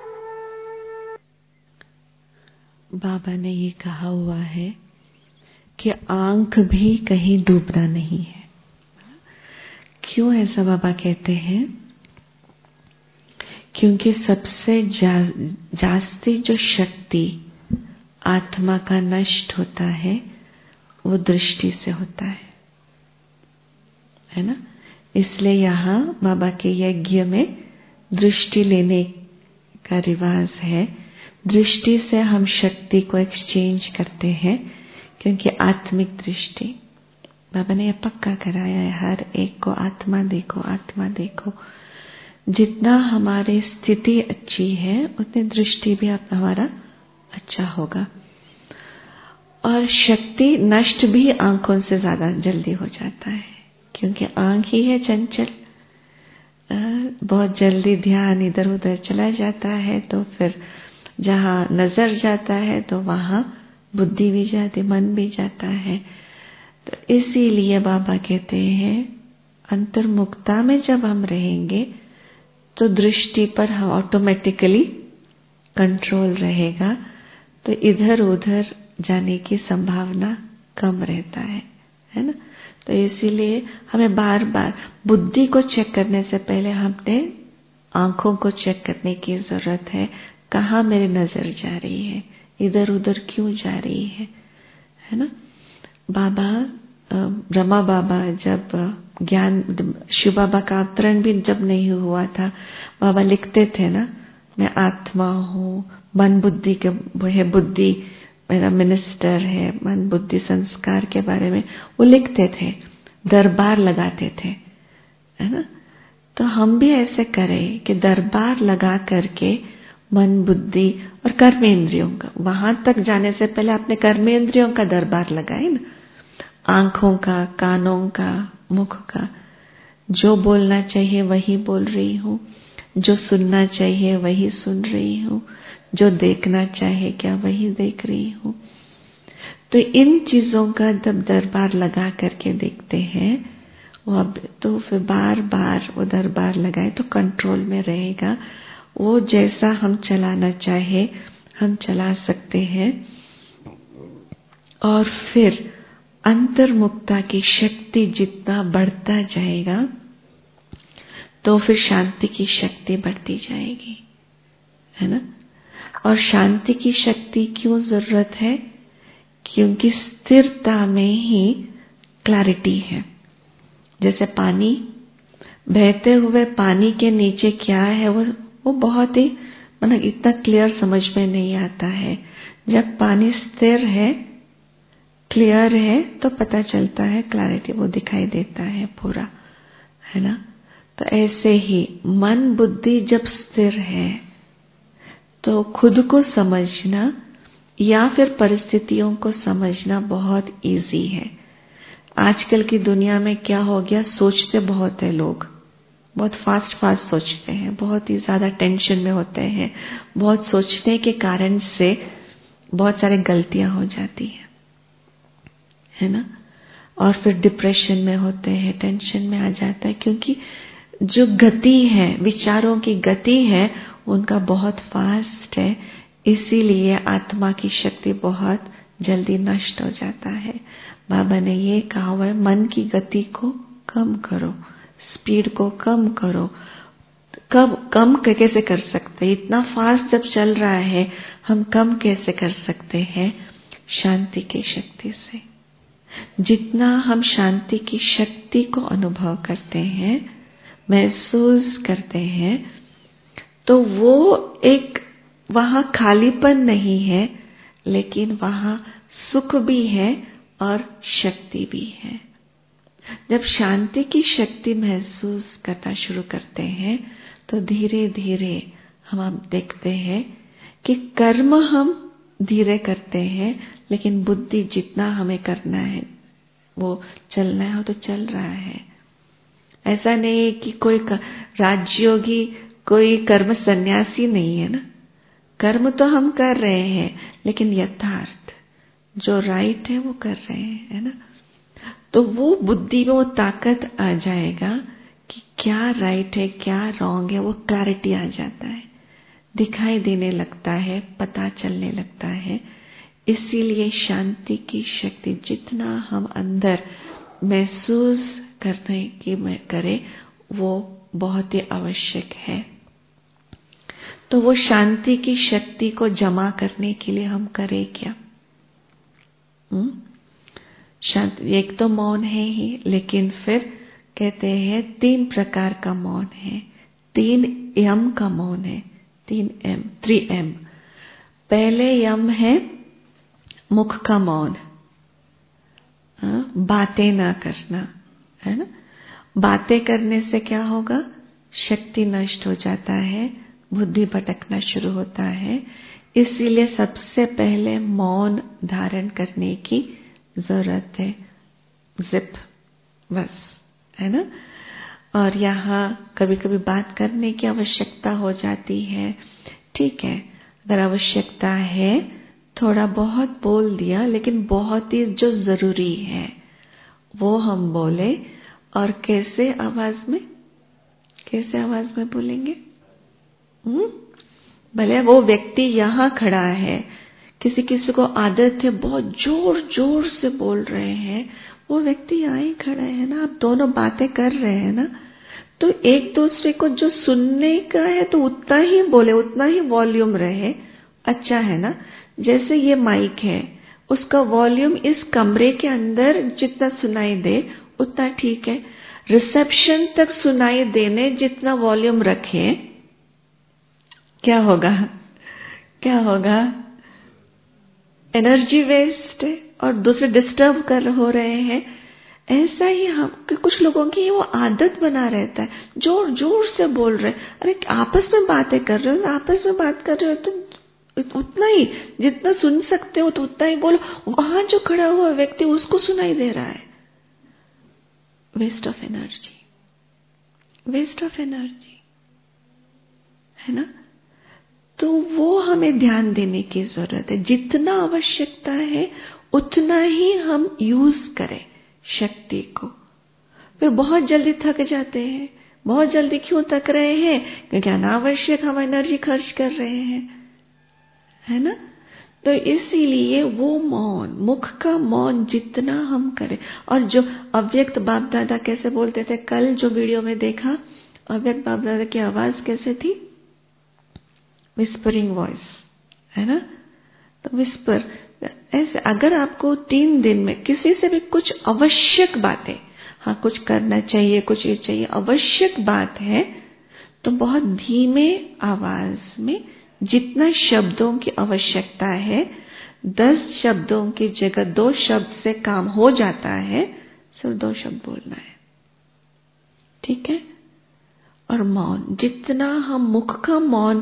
बाबा ने ये कहा हुआ है कि आंख भी कहीं डूबना नहीं है। क्यों ऐसा बाबा कहते हैं? क्योंकि सबसे जास्ती जो शक्ति आत्मा का नष्ट होता है वो दृष्टि से होता है ना? इसलिए यहाँ बाबा के यज्ञ में दृष्टि लेने का रिवाज है। दृष्टि से हम शक्ति को एक्सचेंज करते हैं, क्योंकि आत्मिक दृष्टि बाबा ने यह पक्का कराया है, हर एक को आत्मा देखो, आत्मा देखो। जितना हमारी स्थिति अच्छी है उतनी दृष्टि भी हमारा अच्छा होगा। और शक्ति नष्ट भी आंखों से ज्यादा जल्दी हो जाता है, क्योंकि आंख ही है चंचल, बहुत जल्दी ध्यान इधर उधर चला जाता है, तो फिर जहाँ नजर जाता है तो वहाँ बुद्धि भी जाती, मन भी जाता है। तो इसीलिए बाबा कहते हैं अंतर्मुक्ता में जब हम रहेंगे तो दृष्टि पर हम ऑटोमेटिकली कंट्रोल रहेगा, तो इधर उधर जाने की संभावना कम रहता है ना? तो इसीलिए हमें बार बार बुद्धि को चेक करने से पहले हमने आंखों को चेक करने की जरूरत है। कहाँ मेरी नजर जा रही है, इधर उधर क्यों जा रही है ना? बाबा ब्रह्मा बाबा जब ज्ञान, शिव बाबा का अवतरण भी जब नहीं हुआ था, बाबा लिखते थे ना, मैं आत्मा हूँ, मन बुद्धि के है, बुद्धि मेरा मिनिस्टर है, मन बुद्धि संस्कार के बारे में वो लिखते थे, दरबार लगाते थे, है ना? तो हम भी ऐसे करें कि दरबार लगा करके मन बुद्धि और कर्मेंद्रियों का, वहां तक जाने से पहले अपने कर्मेंद्रियों का दरबार लगाए ना, आंखों का, कानों का, मुख का। जो बोलना चाहिए वही बोल रही हूँ, जो सुनना चाहिए वही सुन रही हूँ, जो देखना चाहे क्या वही देख रही हूँ। तो इन चीजों का जब दरबार लगा करके देखते हैं वो, अब तो फिर बार बार वो दरबार लगाए तो कंट्रोल में रहेगा। वो जैसा हम चलाना चाहे हम चला सकते हैं। और फिर अंतर्मुक्ता की शक्ति जितना बढ़ता जाएगा तो फिर शांति की शक्ति बढ़ती जाएगी, है ना? और शांति की शक्ति क्यों जरूरत है? क्योंकि स्थिरता में ही क्लैरिटी है। जैसे पानी, बहते हुए पानी के नीचे क्या है वो बहुत ही मतलब इतना क्लियर समझ में नहीं आता है। जब पानी स्थिर है, क्लियर है, तो पता चलता है, क्लैरिटी वो दिखाई देता है पूरा, है ना? तो ऐसे ही मन बुद्धि जब स्थिर है तो खुद को समझना या फिर परिस्थितियों को समझना बहुत इजी है। आजकल की दुनिया में क्या हो गया, सोचते बहुत है लोग, बहुत फास्ट सोचते हैं, बहुत ही ज्यादा टेंशन में होते हैं, बहुत सोचने के कारण से बहुत सारे गलतियां हो जाती है ना। और फिर डिप्रेशन में होते हैं, टेंशन में आ जाता है, क्योंकि जो गति है, विचारों की गति है, उनका बहुत फास्ट है। इसीलिए आत्मा की शक्ति बहुत जल्दी नष्ट हो जाता है। बाबा ने ये कहा हुआ है, मन की गति को कम करो, स्पीड को कम करो। कम कैसे कर सकते हैं? इतना फास्ट जब चल रहा है, हम कम कैसे कर सकते हैं? शांति की शक्ति से। जितना हम शांति की शक्ति को अनुभव करते हैं, महसूस करते हैं, तो वो एक वहां खालीपन नहीं है, लेकिन वहां सुख भी है और शक्ति भी है। जब शांति की शक्ति महसूस करना शुरू करते हैं, तो धीरे धीरे हम देखते हैं कि कर्म हम धीरे करते हैं, लेकिन बुद्धि जितना हमें करना है, वो चलना है तो चल रहा है। ऐसा नहीं है कि कोई राजयोगी, कोई कर्म सन्यासी नहीं है ना। कर्म तो हम कर रहे हैं, लेकिन यथार्थ जो राइट है वो कर रहे हैं, है ना। तो वो बुद्धि में वो ताकत आ जाएगा कि क्या राइट है, क्या रॉन्ग है, वो क्लैरिटी आ जाता है, दिखाई देने लगता है, पता चलने लगता है। इसीलिए शांति की शक्ति जितना हम अंदर महसूस करने की करें, वो बहुत ही आवश्यक है। तो वो शांति की शक्ति को जमा करने के लिए हम करें क्या? शांति एक तो मौन है ही, लेकिन फिर कहते हैं 3 प्रकार का मौन है, 3 यम का मौन है, 3 M। पहले यम है मुख का मौन, बातें ना करना, है ना। बातें करने से क्या होगा? शक्ति नष्ट हो जाता है, बुद्धि भटकना शुरू होता है। इसीलिए सबसे पहले मौन धारण करने की जरूरत है, जिप बस, है ना। और यहाँ कभी कभी बात करने की आवश्यकता हो जाती है, ठीक है। अगर आवश्यकता है, थोड़ा बहुत बोल दिया, लेकिन बहुत ही जो जरूरी है वो हम बोले। और कैसे आवाज में बोलेंगे? भले वो व्यक्ति यहाँ खड़ा है, किसी को आदत है बहुत जोर जोर से बोल रहे हैं, वो व्यक्ति यहाँ ही खड़ा है ना, आप दोनों बातें कर रहे हैं ना, तो एक दूसरे को जो सुनने का है तो उतना ही बोले, उतना ही वॉल्यूम रहे, अच्छा है ना। जैसे ये माइक है, उसका वॉल्यूम इस कमरे के अंदर जितना सुनाई दे उतना ठीक है। रिसेप्शन तक सुनाई देने जितना वॉल्यूम रखें, क्या होगा? एनर्जी वेस्ट है और दूसरे डिस्टर्ब हो रहे हैं। ऐसा ही हम कुछ लोगों की वो आदत बना रहता है, जोर जोर से बोल रहे। अरे आपस में बातें कर रहे हो, आपस में बात कर रहे हो तो उतना ही जितना सुन सकते हो तो उतना ही बोलो। वहां जो खड़ा हुआ व्यक्ति, उसको सुनाई दे रहा है। वेस्ट ऑफ एनर्जी, है ना। तो वो हमें ध्यान देने की जरूरत है। जितना आवश्यकता है उतना ही हम यूज करें शक्ति को। फिर बहुत जल्दी थक जाते हैं। बहुत जल्दी क्यों थक रहे हैं? क्योंकि अनावश्यक हम एनर्जी खर्च कर रहे हैं, है ना। तो इसीलिए वो मौन, मुख का मौन जितना हम करें। और जो अव्यक्त बाप दादा कैसे बोलते थे, कल जो वीडियो में देखा, अव्यक्त बाप दादा की आवाज कैसे थी? विस्परिंग वॉइस, है ना। तो विस्पर ऐसे, अगर आपको 3 दिन में किसी से भी कुछ आवश्यक बातें, हाँ कुछ करना चाहिए, कुछ ये चाहिए, आवश्यक बात है, तो बहुत धीमे आवाज में जितना शब्दों की आवश्यकता है, 10 शब्दों की जगह 2 शब्द से काम हो जाता है, सिर्फ 2 शब्द बोलना है, ठीक है। और मौन, जितना हम मुख का मौन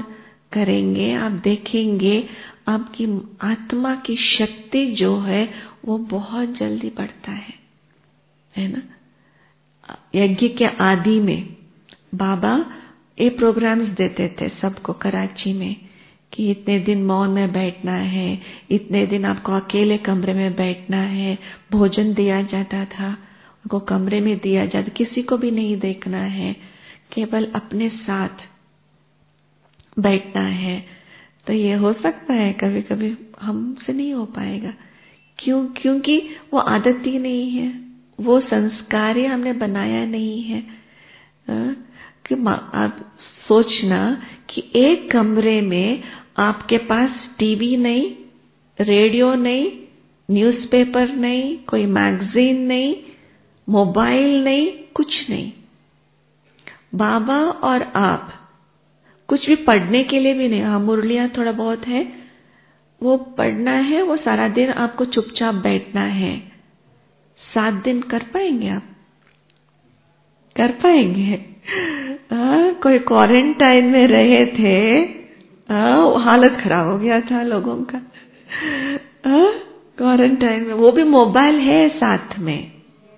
करेंगे, आप देखेंगे आपकी आत्मा की शक्ति जो है वो बहुत जल्दी बढ़ता है ना। यज्ञ के आदि में बाबा ये प्रोग्राम्स देते थे सबको कराची में कि इतने दिन मौन में बैठना है, इतने दिन आपको अकेले कमरे में बैठना है। भोजन दिया जाता था, उनको कमरे में दिया जाता, किसी को भी नहीं देखना है, केवल अपने साथ बैठना है। तो ये हो सकता है कभी कभी हमसे नहीं हो पाएगा। क्योंकि वो आदत ही नहीं है, वो संस्कार ही हमने बनाया नहीं है। कि आप सोचना कि एक कमरे में आपके पास टीवी नहीं, रेडियो नहीं, न्यूज़पेपर नहीं, कोई मैगजीन नहीं, मोबाइल नहीं, कुछ नहीं। बाबा और आप कुछ भी पढ़ने के लिए भी नहीं। हाँ, मुरलियाँ थोड़ा बहुत है, वो पढ़ना है, वो सारा दिन आपको चुपचाप बैठना है। 7 दिन कर पाएंगे आप? कर पाएंगे? कोई क्वारंटाइन में रहे थे, हालत खराब हो गया था लोगों का। क्वारंटाइन में वो भी मोबाइल है साथ में,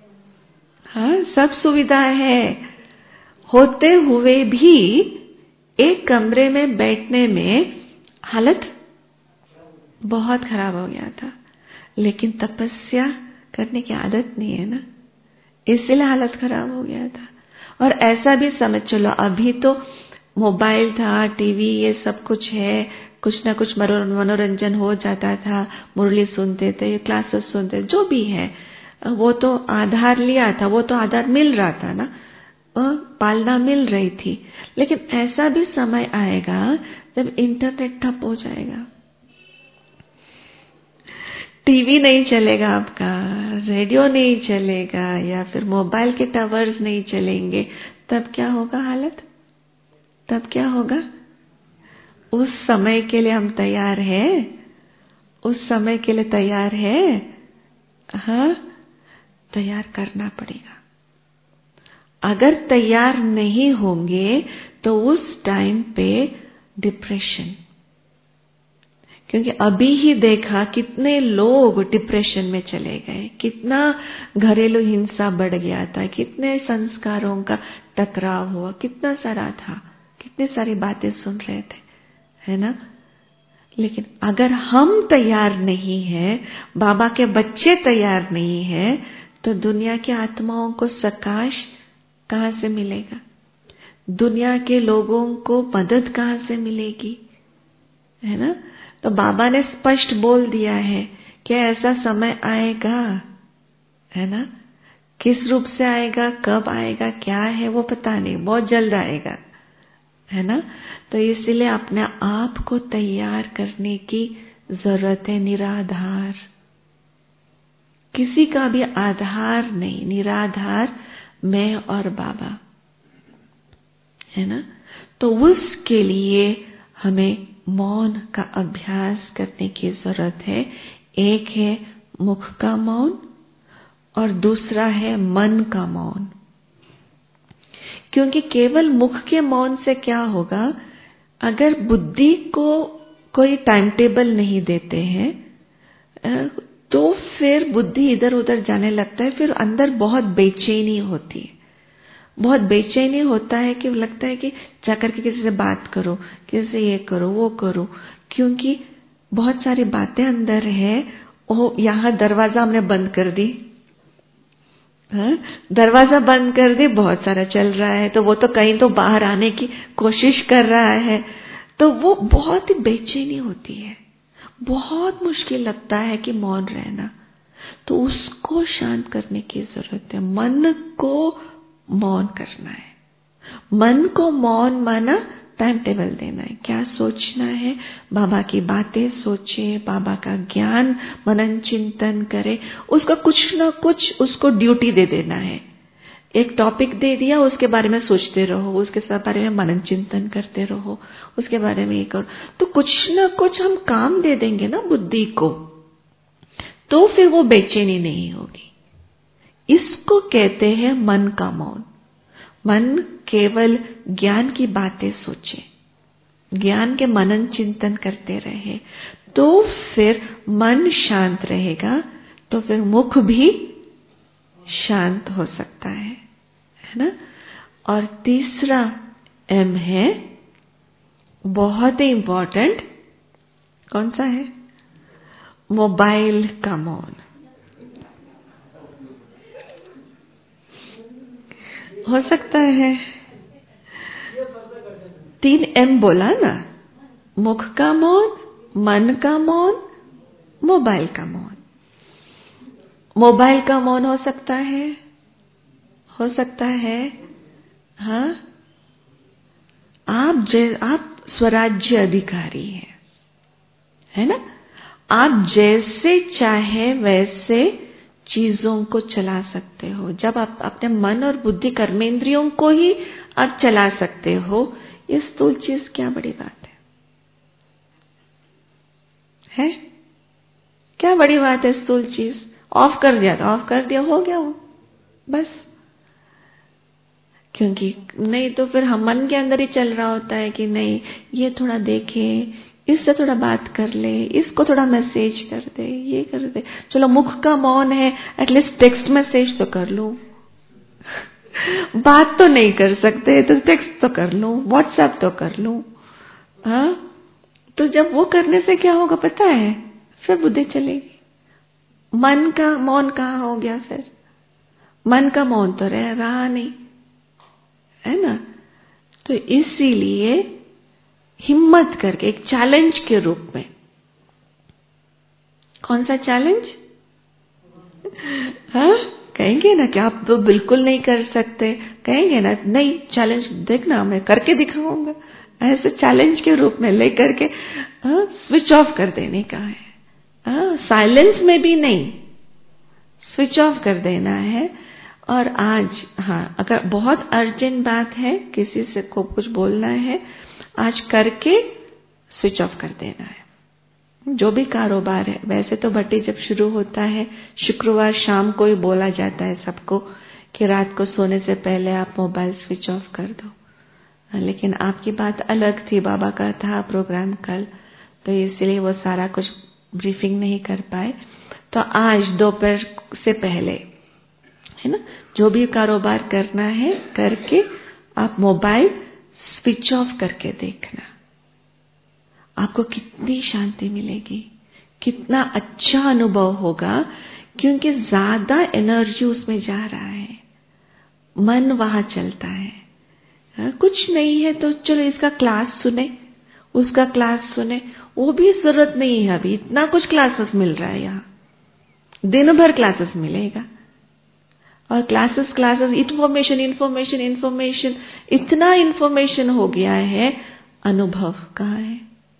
सब सुविधा है, होते हुए भी एक कमरे में बैठने में हालत बहुत खराब हो गया था। लेकिन तपस्या करने की आदत नहीं है ना, इसलिए हालत खराब हो गया था। और ऐसा भी समझ चलो, अभी तो मोबाइल था, टीवी, ये सब कुछ है, कुछ ना कुछ मनोरंजन हो जाता था, मुरली सुनते थे, क्लासेस सुनते, जो भी है, वो तो आधार लिया था, वो तो आधार मिल रहा था ना, पालना मिल रही थी। लेकिन ऐसा भी समय आएगा जब इंटरनेट ठप हो जाएगा, टीवी नहीं चलेगा आपका, रेडियो नहीं चलेगा, या फिर मोबाइल के टावर्स नहीं चलेंगे, तब क्या होगा हालत? तब क्या होगा? उस समय के लिए हम तैयार हैं? उस समय के लिए तैयार है? हाँ, तैयार करना पड़ेगा। अगर तैयार नहीं होंगे तो उस टाइम पे डिप्रेशन, क्योंकि अभी ही देखा कितने लोग डिप्रेशन में चले गए, कितना घरेलू हिंसा बढ़ गया था, कितने संस्कारों का टकराव हुआ, कितना सारा था, कितनी सारी बातें सुन रहे थे, है ना। लेकिन अगर हम तैयार नहीं हैं, बाबा के बच्चे तैयार नहीं हैं, तो दुनिया की आत्माओं को प्रकाश कहाँ से मिलेगा? दुनिया के लोगों को मदद कहाँ से मिलेगी? है ना। तो बाबा ने स्पष्ट बोल दिया है कि ऐसा समय आएगा, है ना। किस रूप से आएगा, कब आएगा, क्या है वो पता नहीं, बहुत जल्द आएगा, है ना। तो इसलिए अपने आप को तैयार करने की जरूरत है। निराधार, किसी का भी आधार नहीं, निराधार मैं और बाबा, है ना। तो उसके लिए हमें मौन का अभ्यास करने की जरूरत है। एक है मुख का मौन और दूसरा है मन का मौन। क्योंकि केवल मुख के मौन से क्या होगा, अगर बुद्धि को कोई टाइम टेबल नहीं देते हैं तो फिर बुद्धि इधर उधर जाने लगता है, फिर अंदर बहुत बेचैनी होती है, बहुत बेचैनी होता है कि लगता है कि जाकर के किसी से बात करो, किसी से ये करो वो करो, क्योंकि बहुत सारी बातें अंदर है। ओ, यहाँ दरवाजा हमने बंद कर दी, दरवाजा बंद कर दी, बहुत सारा चल रहा है, तो वो तो कहीं तो बाहर आने की कोशिश कर रहा है, तो वो बहुत ही बेचैनी होती है, बहुत मुश्किल लगता है कि मौन रहना। तो उसको शांत करने की जरूरत है, मन को मौन करना है। मन को मौन माना टाइम टेबल देना है, क्या सोचना है, बाबा की बातें सोचे, बाबा का ज्ञान मनन चिंतन करे, उसका कुछ ना कुछ उसको ड्यूटी दे देना है। एक टॉपिक दे दिया, उसके बारे में सोचते रहो, उसके बारे में मनन चिंतन करते रहो, उसके बारे में ये करो, तो कुछ ना कुछ हम काम दे देंगे ना बुद्धि को, तो फिर वो बेचैनी नहीं होगी। इसको कहते हैं मन का मौन। मन केवल ज्ञान की बातें सोचे, ज्ञान के मनन चिंतन करते रहे, तो फिर मन शांत रहेगा, तो फिर मुख भी शांत हो सकता है ना। और तीसरा एम है बहुत ही इंपॉर्टेंट, कौन सा है? मोबाइल का मौन। हो सकता है 3 एम बोला ना, मुख का मौन, मन का मौन, मोबाइल का मौन। मोबाइल का मौन हो सकता है, हो सकता है, हाँ, आप स्वराज्य अधिकारी हैं, है ना। आप जैसे चाहे वैसे चीजों को चला सकते हो। जब आप अपने मन और बुद्धि कर्मेंद्रियों को ही आप चला सकते हो, ये स्थूल चीज क्या बड़ी बात है? क्या बड़ी बात है स्थूल चीज? ऑफ कर दिया तो ऑफ कर दिया, हो गया वो, बस। क्योंकि नहीं तो फिर हम मन के अंदर ही चल रहा होता है कि नहीं ये थोड़ा देखे, इससे थोड़ा बात कर ले, इसको थोड़ा मैसेज कर दे, ये कर दे। चलो मुख का मौन है, एटलीस्ट टेक्स्ट मैसेज तो कर लूं। बात तो नहीं कर सकते तो टेक्स्ट तो कर लूं, व्हाट्सएप तो कर लूं। हाँ, तो जब वो करने से क्या होगा पता है? फिर बुद्धि चलेगी। मन का मौन कहाँ हो गया फिर? मन का मौन तो रहा नहीं, है ना। तो इसीलिए हिम्मत करके एक चैलेंज के रूप में, कौन सा चैलेंज? हाँ, कहेंगे ना कि आप तो बिल्कुल नहीं कर सकते, कहेंगे ना नहीं, चैलेंज देखना मैं करके दिखाऊंगा, ऐसे चैलेंज के रूप में लेकर के स्विच ऑफ कर देने का है। साइलेंस में भी नहीं, स्विच ऑफ कर देना है। और आज, हाँ, अगर बहुत अर्जेंट बात है, किसी से को कुछ बोलना है, आज करके स्विच ऑफ कर देना है। जो भी कारोबार है, वैसे तो भट्टी जब शुरू होता है शुक्रवार शाम को ही बोला जाता है सबको कि रात को सोने से पहले आप मोबाइल स्विच ऑफ कर दो, लेकिन आपकी बात अलग थी, बाबा का था प्रोग्राम कल, तो इसलिए वो सारा कुछ ब्रीफिंग नहीं कर पाए। तो आज दोपहर से पहले, है ना, जो भी कारोबार करना है करके आप मोबाइल स्विच ऑफ करके देखना, आपको कितनी शांति मिलेगी, कितना अच्छा अनुभव होगा। क्योंकि ज्यादा एनर्जी उसमें जा रहा है, मन वहां चलता है। कुछ नहीं है तो चलो इसका क्लास सुने, उसका क्लास सुने, वो भी जरूरत नहीं है। अभी इतना कुछ क्लासेस मिल रहा है, यहाँ दिन भर क्लासेस मिलेगा, और क्लासेस इंफॉर्मेशन इंफॉर्मेशन इंफॉर्मेशन, इतना इंफॉर्मेशन हो गया है, अनुभव कहाँ है?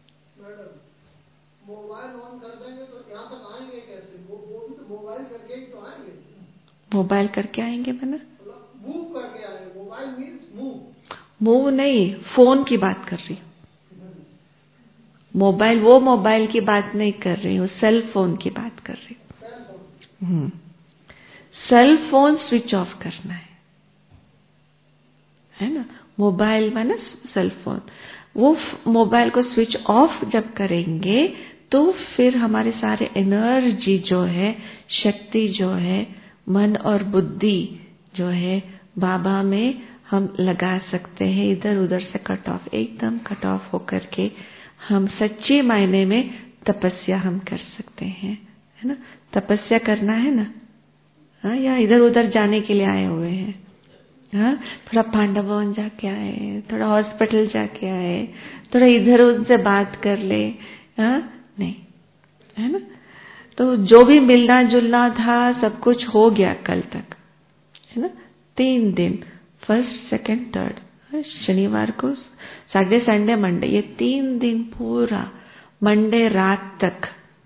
मोबाइल ऑन कर देंगे तो यहाँ तक आएंगे कैसे? वो भी तो मोबाइल करके ही तो आएंगे। मोबाइल करके आएंगे बना, मूव करके आएंगे। मोबाइल मीन्स मूव नहीं, फोन की बात कर रही हूँ। मोबाइल, वो मोबाइल की बात नहीं कर रही हूँ, सेल फोन की बात कर रही हूँ। सेल फोन स्विच ऑफ करना है ना। मोबाइल में ना सेल फोन, वो मोबाइल को स्विच ऑफ जब करेंगे तो फिर हमारे सारे एनर्जी जो है, शक्ति जो है, मन और बुद्धि जो है, बाबा में हम लगा सकते हैं। इधर उधर से कट ऑफ, एकदम कट ऑफ होकर के हम सच्चे मायने में तपस्या हम कर सकते हैं, है ना। तपस्या करना है ना, हाँ, या इधर उधर जाने के लिए आए हुए हैं? हाँ, थोड़ा पांडव भवन जाके आए, थोड़ा हॉस्पिटल जाके आए, थोड़ा इधर उनसे बात कर ले, हाँ, नहीं, है ना। तो जो भी मिलना जुलना था सब कुछ हो गया कल तक, है ना। 3 दिन, फर्स्ट सेकंड थर्ड, शनिवार को सैटरडे संडे मंडे, ये 3 दिन पूरा मंडे रात तक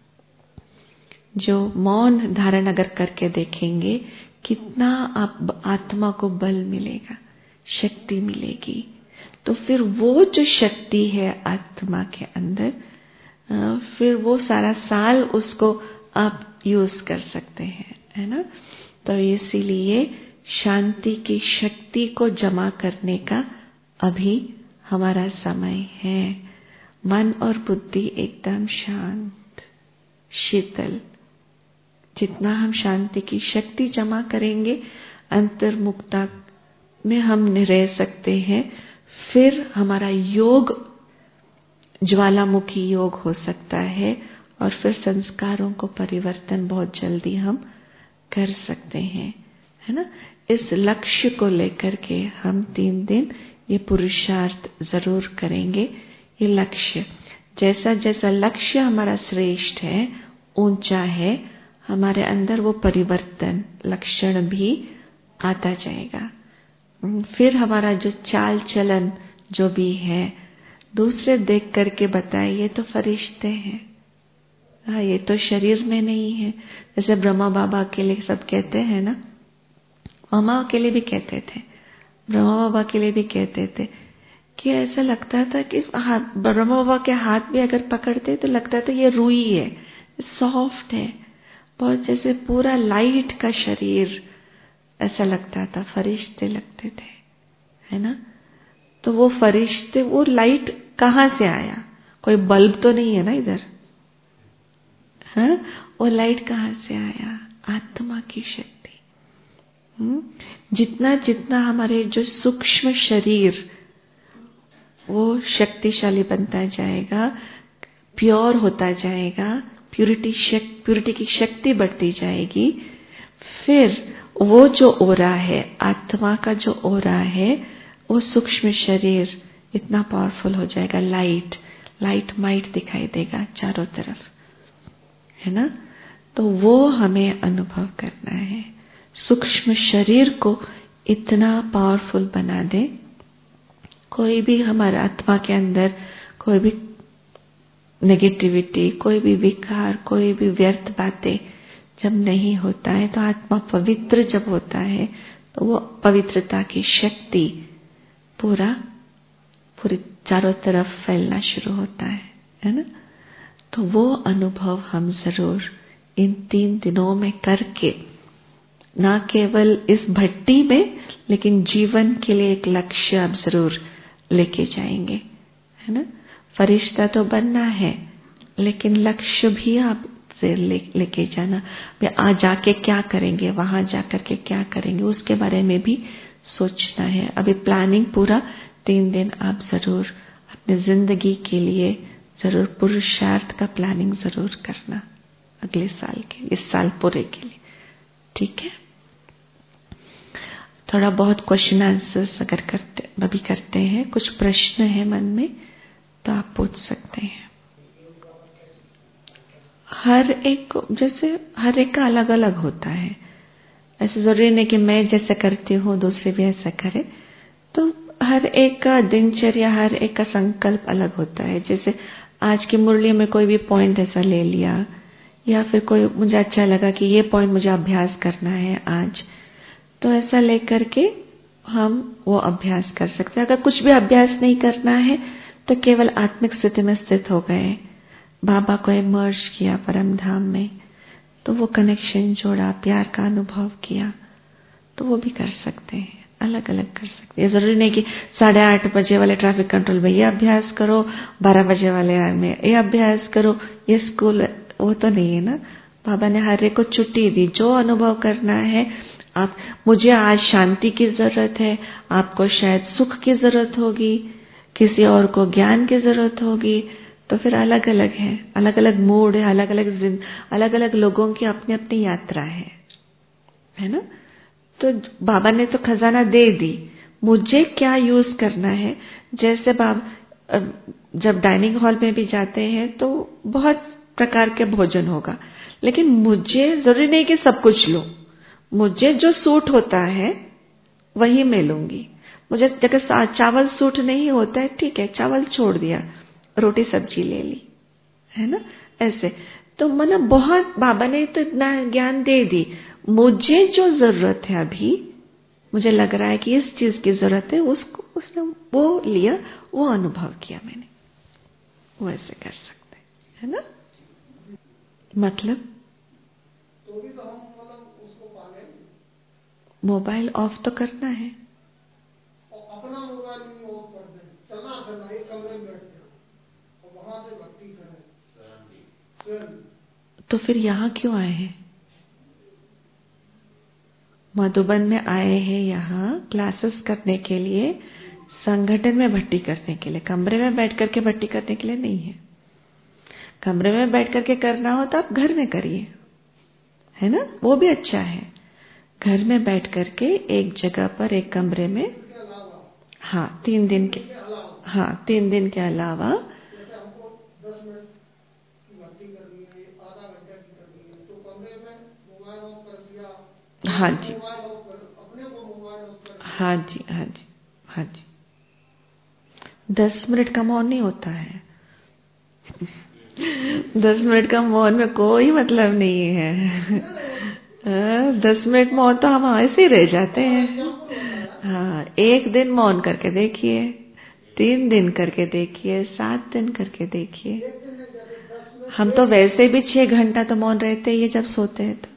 जो मौन धारण अगर करके देखेंगे, कितना आप आत्मा को बल मिलेगा, शक्ति मिलेगी। तो फिर वो जो शक्ति है आत्मा के अंदर, फिर वो सारा साल उसको आप यूज कर सकते हैं, है ना। तो इसीलिए शांति की शक्ति को जमा करने का अभी हमारा समय है। मन और बुद्धि एकदम शांत, शीतल। जितना हम शांति की शक्ति जमा करेंगे, अंतर्मुखता में हम रह सकते हैं। फिर हमारा योग ज्वालामुखी योग हो सकता है और फिर संस्कारों को परिवर्तन बहुत जल्दी हम कर सकते हैं, है ना। इस लक्ष्य को लेकर के हम 3 दिन ये पुरुषार्थ जरूर करेंगे। ये लक्ष्य, जैसा जैसा लक्ष्य हमारा श्रेष्ठ है, ऊंचा है, हमारे अंदर वो परिवर्तन लक्षण भी आता जाएगा। फिर हमारा जो चाल चलन जो भी है, दूसरे देख करके बताए ये तो फरिश्ते हैं, हाँ ये तो शरीर में नहीं है। जैसे ब्रह्मा बाबा के लिए सब कहते हैं ना, मामा के लिए भी कहते थे, ब्रह्मा बाबा के लिए भी कहते थे कि ऐसा लगता था कि ब्रह्मा बाबा के हाथ भी अगर पकड़ते तो लगता था ये रुई है, सॉफ्ट है बहुत, जैसे पूरा लाइट का शरीर ऐसा लगता था, फरिश्ते लगते थे, है ना। तो वो फरिश्ते, वो लाइट कहाँ से आया? कोई बल्ब तो नहीं है ना इधर, हाँ? वो लाइट कहाँ से आया? आत्मा की शक्ति। जितना जितना हमारे जो सूक्ष्म शरीर वो शक्तिशाली बनता जाएगा, प्योर होता जाएगा, प्यूरिटी की शक्ति बढ़ती जाएगी, फिर वो जो ओरा है, आत्मा का जो ओरा है, वो सूक्ष्म शरीर इतना पावरफुल हो जाएगा, लाइट माइट दिखाई देगा चारों तरफ, है ना। तो वो हमें अनुभव करना है। सूक्ष्म शरीर को इतना पावरफुल बना दे, कोई भी हमारे आत्मा के अंदर कोई भी नेगेटिविटी, कोई भी विकार, कोई भी व्यर्थ बातें जब नहीं होता है, तो आत्मा पवित्र जब होता है, तो वो पवित्रता की शक्ति पूरी चारों तरफ फैलना शुरू होता है ना। तो वो अनुभव हम जरूर इन 3 दिनों में करके, ना केवल इस भट्टी में, लेकिन जीवन के लिए एक लक्ष्य आप जरूर लेके जाएंगे, है ना। फरिश्ता तो बनना है, लेकिन लक्ष्य भी आप लेके जाना। आज जाके क्या करेंगे, वहां जाकर के क्या करेंगे, उसके बारे में भी सोचना है। अभी प्लानिंग पूरा 3 दिन आप जरूर अपनी जिंदगी के लिए जरूर पुरुषार्थ का प्लानिंग जरूर करना, अगले साल के, इस साल पूरे के लिए, ठीक है। थोड़ा बहुत क्वेश्चन आंसर्स अगर करते हैं, कुछ प्रश्न है मन में तो आप पूछ सकते हैं। हर एक का अलग अलग होता है, ऐसे जरूरी नहीं कि मैं जैसा करती हूँ दूसरे भी ऐसा करे। तो हर एक का दिनचर्या, हर एक का संकल्प अलग होता है। जैसे आज की मुरली में कोई भी पॉइंट ऐसा ले लिया, या फिर कोई मुझे अच्छा लगा कि ये पॉइंट मुझे अभ्यास करना है आज, तो ऐसा लेकर के हम वो अभ्यास कर सकते हैं। अगर कुछ भी अभ्यास नहीं करना है तो केवल आत्मिक स्थिति में स्थित हो गए, बाबा को इमर्ज किया परम धाम में, तो वो कनेक्शन जोड़ा, प्यार का अनुभव किया, तो वो भी कर सकते हैं, अलग अलग कर सकते हैं। जरूरी नहीं कि 8:30 बजे वाले ट्रैफिक कंट्रोल में ये अभ्यास करो, 12 बजे वाले में ये अभ्यास करो, ये स्कूल, वो तो नहीं है ना। बाबा ने हर एक को छुट्टी दी, जो अनुभव करना है आप। मुझे आज शांति की जरूरत है, आपको शायद सुख की जरूरत होगी, किसी और को ज्ञान की जरूरत होगी, तो फिर अलग अलग है, अलग अलग मूड है, अलग अलग लोगों की अपनी अपनी यात्रा है ना। तो बाबा ने तो खजाना दे दी, मुझे क्या यूज करना है। जैसे बाबा जब डाइनिंग हॉल में भी जाते हैं तो बहुत प्रकार के भोजन होगा, लेकिन मुझे जरूरी नहीं कि सब कुछ लूं, मुझे जो सूट होता है वही मैं लूंगी। मुझे जगह चावल सूट नहीं होता है, ठीक है, चावल छोड़ दिया, रोटी सब्जी ले ली, है ना। ऐसे तो मतलब बहुत बाबा ने तो इतना ज्ञान दे दी, मुझे जो जरूरत है अभी, मुझे लग रहा है कि इस चीज की जरूरत है, उसने वो लिया, वो अनुभव किया मैंने, वो ऐसे कर सकते है ना। मतलब तो भी तो हम उसको पाले, मोबाइल ऑफ तो करना है, और अपना मोबाइल भी ऑफ कर दें, चलना एक कमरे में बैठ गया, और तो फिर यहाँ क्यों आए हैं? मधुबन में आए हैं यहाँ क्लासेस करने के लिए, संगठन में भट्टी करने के लिए। कमरे में बैठ करके भट्टी करने के लिए नहीं है। कमरे में बैठ करके करना हो तो आप घर में करिए, है ना, वो भी अच्छा है। घर में बैठ करके एक जगह पर एक कमरे में, हाँ 3 दिन के, हाँ 3 दिन के अलावा, हाँ जी, हाँ जी, हाँ जी, हाँ जी। 10 मिनट का मौन नहीं होता है। 10 मिनट का मौन में कोई मतलब नहीं है। 10 मिनट मौन तो हम ऐसे ही रह जाते हैं। हाँ, 1 दिन मौन करके देखिए, 3 दिन करके देखिए, 7 दिन करके देखिए। हम तो वैसे भी 6 घंटा तो मौन रहते ही है जब सोते हैं तो,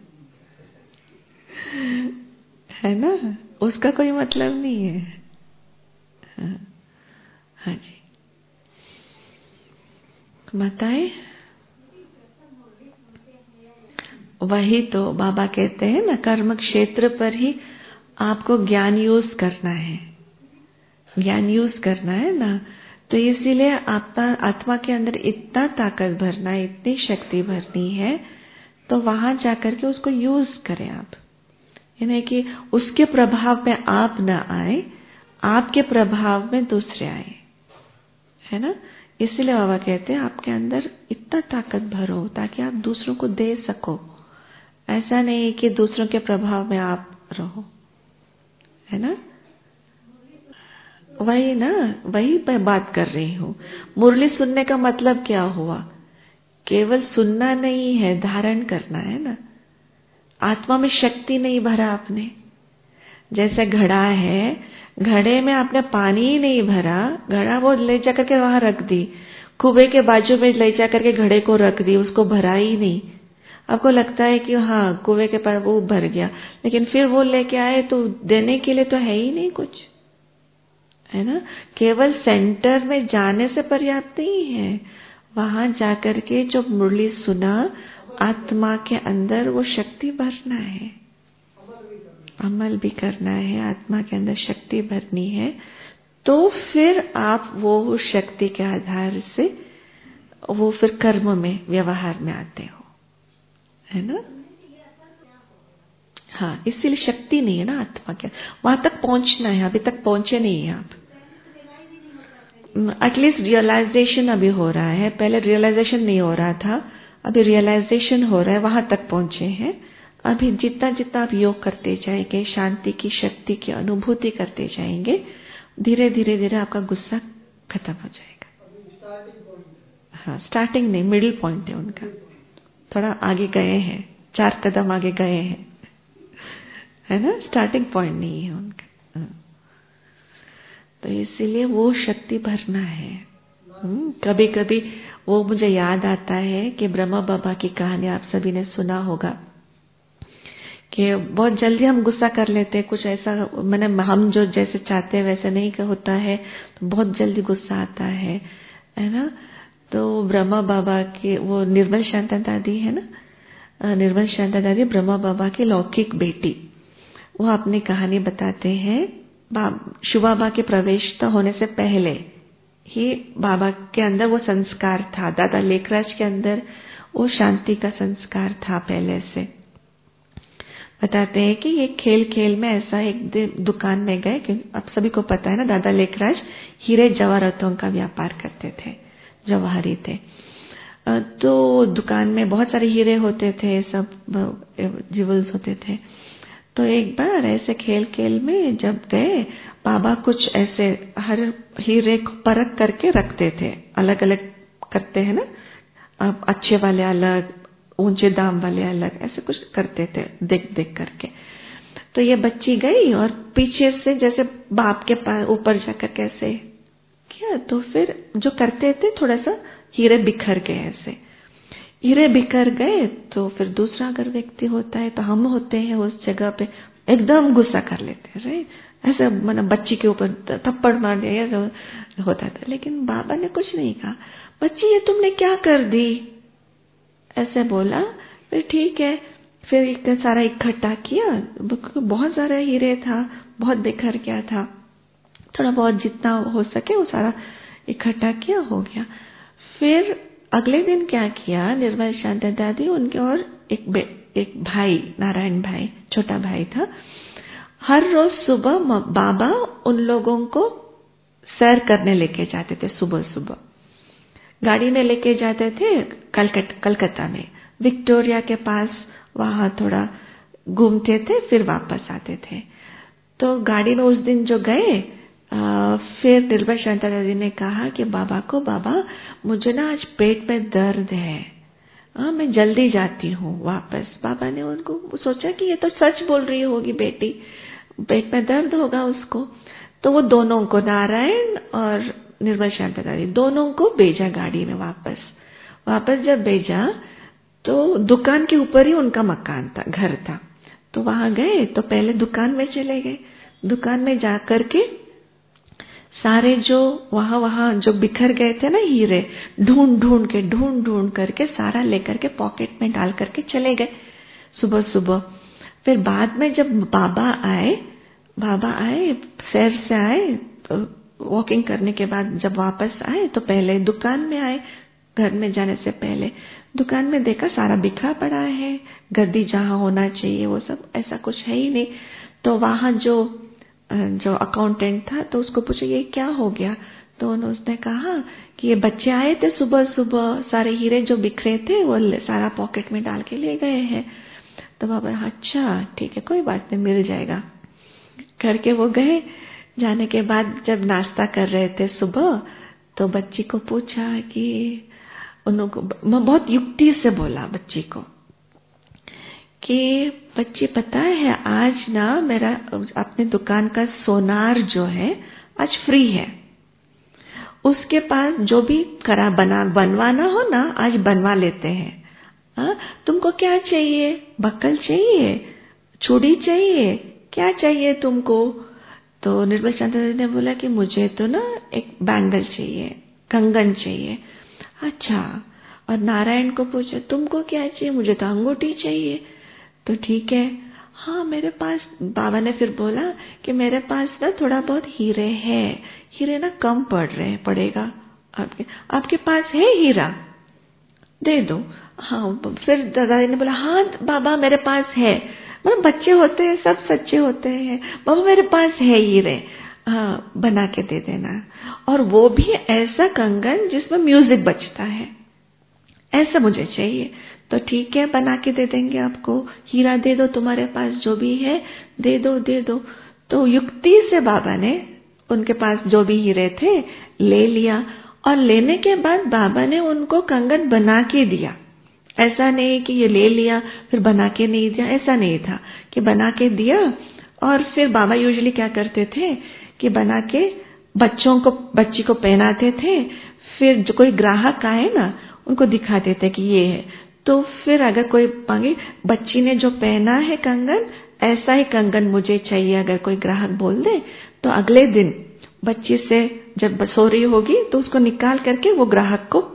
है ना, उसका कोई मतलब नहीं है। हाँ, हाँ जी, बताएं। वही तो बाबा कहते हैं ना, कर्म क्षेत्र पर ही आपको ज्ञान यूज करना है, ज्ञान यूज करना है ना। तो इसीलिए आपका आत्मा के अंदर इतना ताकत भरना है, इतनी शक्ति भरनी है, तो वहां जाकर के उसको यूज करें आप। यानी कि उसके प्रभाव में आप न आए, आपके प्रभाव में दूसरे आए, है ना। इसीलिए बाबा कहते हैं आपके अंदर इतना ताकत भरो ताकि आप दूसरों को दे सको। ऐसा नहीं कि दूसरों के प्रभाव में आप रहो, है ना। वही ना, वही मैं बात कर रही हूँ। मुरली सुनने का मतलब क्या हुआ? केवल सुनना नहीं है, धारण करना है ना। आत्मा में शक्ति नहीं भरा आपने। जैसे घड़ा है, घड़े में आपने पानी ही नहीं भरा, घड़ा वो ले जाकर के वहां रख दी, कुएं के बाजू में ले जाकर के घड़े को रख दी, उसको भरा ही नहीं। आपको लगता है कि हाँ कुएं के पास वो भर गया, लेकिन फिर वो लेके आए तो देने के लिए तो है ही नहीं कुछ, है ना। केवल सेंटर में जाने से पर्याप्त नहीं है, वहां जाकर के जो मुरली सुना, आत्मा के अंदर वो शक्ति भरना है, अमल भी करना है, आत्मा के अंदर शक्ति भरनी है। तो फिर आप वो शक्ति के आधार से वो फिर कर्म में, व्यवहार में आते हो, है ना। हाँ, इसीलिए शक्ति नहीं है ना आत्मा के, वहां तक पहुंचना है, अभी तक पहुंचे नहीं है आप। एटलीस्ट रियलाइजेशन अभी हो रहा है, पहले रियलाइजेशन नहीं हो रहा था, अभी रियलाइजेशन हो रहा है, वहां तक पहुंचे हैं। अभी जितना जितना आप योग करते जाएंगे, शांति की शक्ति की अनुभूति करते जाएंगे, धीरे धीरे धीरे आपका गुस्सा खत्म हो जाएगा। हाँ, स्टार्टिंग नहीं, मिडिल पॉइंट है उनका, थोड़ा आगे गए हैं, 4 कदम आगे गए हैं, है ना, स्टार्टिंग पॉइंट नहीं है उनका। तो इसीलिए वो शक्ति भरना है। कभी कभी वो मुझे याद आता है कि ब्रह्मा बाबा की कहानी आप सभी ने सुना होगा कि बहुत जल्दी हम गुस्सा कर लेते हैं, कुछ ऐसा मैंने हम जो जैसे चाहते हैं वैसे नहीं होता है, तो बहुत जल्दी गुस्सा आता है ना। तो ब्रह्मा बाबा के वो निर्मल शांता दादी है ना, निर्मल शांता दादी ब्रह्मा बाबा की लौकिक बेटी, वो अपनी कहानी बताते हैं। शिव बाबा के प्रवेश होने से पहले ही बाबा के अंदर वो संस्कार था, दादा लेखराज के अंदर वो शांति का संस्कार था पहले से। बताते हैं कि ये खेल खेल में ऐसा एक दुकान में गए, क्योंकि अब सभी को पता है ना दादा लेखराज हीरे जवाहरातों का व्यापार करते थे, जवाहरी थे। तो दुकान में बहुत सारे हीरे होते थे, सब ज्वेल्स होते थे। तो एक बार ऐसे खेल खेल में जब गए, बाबा कुछ ऐसे हर हीरे को परख करके रखते थे, अलग अलग करते हैं ना, अब अच्छे वाले अलग, ऊंचे दाम वाले अलग, ऐसे कुछ करते थे देख देख करके। तो ये बच्ची गई और पीछे से जैसे बाप के पास ऊपर जाकर कैसे किया, तो फिर जो करते थे थोड़ा सा हीरे बिखर गए, ऐसे हीरे बिखर गए। तो फिर दूसरा अगर व्यक्ति होता है तो हम होते हैं उस जगह पे, एकदम गुस्सा कर लेते हैं, राइट? ऐसे मैंने बच्ची के ऊपर थप्पड़ मार दिया, ऐसा होता था। लेकिन बाबा ने कुछ नहीं कहा, बच्ची ये तुमने क्या कर दी, ऐसे बोला। फिर ठीक है, फिर सारा इकट्ठा किया, बहुत सारा हीरे था, बहुत बिखर गया था, थोड़ा बहुत जितना हो सके वो सारा इकट्ठा किया, हो गया। फिर अगले दिन क्या किया, निर्मल शांता दादी उनके और एक भाई, नारायण भाई, छोटा भाई था, हर रोज सुबह बाबा उन लोगों को सैर करने लेके जाते थे। सुबह सुबह गाड़ी में लेके जाते थे, कलकत्ता में विक्टोरिया के पास, वहां थोड़ा घूमते थे, फिर वापस आते थे। तो गाड़ी में उस दिन जो गए, फिर निर्मल शांता दादी ने कहा कि बाबा को, बाबा मुझे ना आज पेट में दर्द है, मैं जल्दी जाती हूँ वापस। बाबा ने उनको सोचा कि ये तो सच बोल रही होगी बेटी, पेट में दर्द होगा उसको। तो वो दोनों को, नारायण और निर्मल शांता दादी, दोनों को भेजा गाड़ी में वापस जब भेजा तो दुकान के ऊपर ही उनका मकान था, घर था। तो वहां गए तो पहले दुकान में चले गए, दुकान में जाकर के सारे जो वहां जो बिखर गए थे ना हीरे, ढूंढ करके सारा लेकर के पॉकेट में डाल करके चले गए सुबह सुबह। फिर बाद में जब बाबा आए सैर से आए, तो वॉकिंग करने के बाद जब वापस आए तो पहले दुकान में आए, घर में जाने से पहले दुकान में देखा सारा बिखरा पड़ा है, गद्दी जहां होना चाहिए वो सब, ऐसा कुछ है ही नहीं। तो वहां जो अकाउंटेंट था तो उसको पूछा ये क्या हो गया, तो उसने कहा कि ये बच्चे आए थे सुबह सुबह, सारे हीरे जो बिखरे थे वो सारा पॉकेट में डाल के ले गए हैं। तो बाबा, अच्छा ठीक है, कोई बात नहीं, मिल जाएगा करके वो गए। जाने के बाद जब नाश्ता कर रहे थे सुबह, तो बच्ची को पूछा कि उनको, बहुत युक्ति से बोला बच्ची को कि बच्ची पता है आज ना मेरा अपने दुकान का सोनार जो है आज फ्री है, उसके पास जो भी बनवाना हो ना आज बनवा लेते हैं। तुमको क्या चाहिए, बक्कल चाहिए, चूड़ी चाहिए, क्या चाहिए तुमको? तो निर्मल शांता दादी ने बोला कि मुझे तो ना एक बैंगल चाहिए, कंगन चाहिए। अच्छा, और नारायण को पूछा तुमको क्या चाहिए? मुझे तो अंगूठी चाहिए। तो ठीक है, हाँ मेरे पास, बाबा ने फिर बोला कि मेरे पास ना थोड़ा बहुत हीरे हैं, हीरे ना कम पड़ेगा आपके पास है हीरा, दे दो। हाँ, फिर दादाजी ने बोला हाँ बाबा मेरे पास है, मतलब बच्चे होते हैं सब सच्चे होते हैं, बाबा मेरे पास है हीरे, हाँ बना के दे देना, और वो भी ऐसा कंगन जिसमें म्यूजिक बजता है, ऐसा मुझे चाहिए। तो ठीक है, बना के दे देंगे आपको, हीरा दे दो, तुम्हारे पास जो भी है दे दो। तो युक्ति से बाबा ने उनके पास जो भी हीरे थे ले लिया, और लेने के बाद बाबा ने उनको कंगन बना के दिया। ऐसा नहीं कि ये ले लिया फिर बना के नहीं दिया, ऐसा नहीं था कि बना के दिया। और फिर बाबा यूजुअली क्या करते थे कि बना के बच्ची को पहनाते थे, फिर जो कोई ग्राहक आए ना उनको दिखाते थे कि ये है। तो फिर अगर कोई मांगे बच्ची ने जो पहना है कंगन, ऐसा ही कंगन मुझे चाहिए, अगर कोई ग्राहक बोल दे तो अगले दिन बच्ची से जब सो रही होगी तो उसको निकाल करके वो ग्राहक को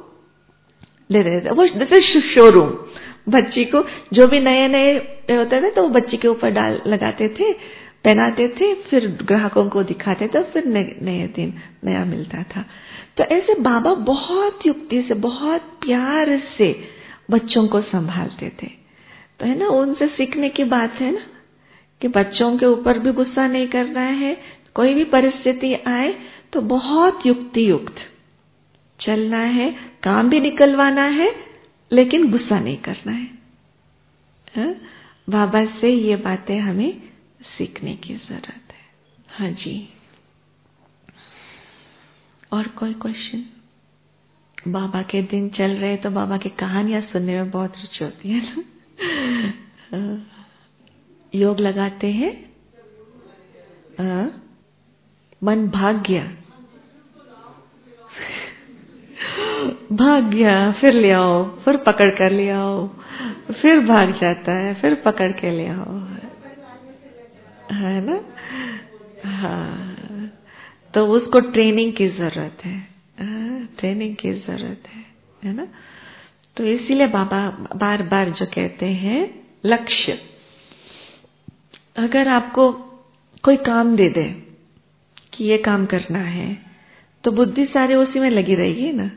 ले देते। वो जैसे शोरूम, बच्ची को जो भी नए होते थे तो वो बच्ची के ऊपर लगाते थे, पहनाते थे, फिर ग्राहकों को दिखाते थे, फिर नए दिन नया मिलता था। तो ऐसे बाबा बहुत युक्ति से, बहुत प्यार से बच्चों को संभालते थे। तो है ना, उनसे सीखने की बात है ना कि बच्चों के ऊपर भी गुस्सा नहीं करना है, कोई भी परिस्थिति आए तो बहुत युक्त चलना है, काम भी निकलवाना है, लेकिन गुस्सा नहीं करना है। बाबा से ये बातें हमें सीखने की जरूरत है। हाँ जी, और कोई क्वेश्चन? बाबा के दिन चल रहे तो बाबा की कहानियां सुनने में बहुत रुचि होती है ना। योग लगाते हैं, मन भाग गया फिर ले आओ, फिर पकड़ कर ले आओ, फिर भाग जाता है, फिर पकड़ के ले आओ। तो उसको ट्रेनिंग की जरूरत है, ट्रेनिंग की जरूरत है ना। तो इसीलिए बाबा बार बार जो कहते हैं लक्ष्य, अगर आपको कोई काम दे दे कि ये काम करना है, तो बुद्धि सारे उसी में लगी रहेगी ना,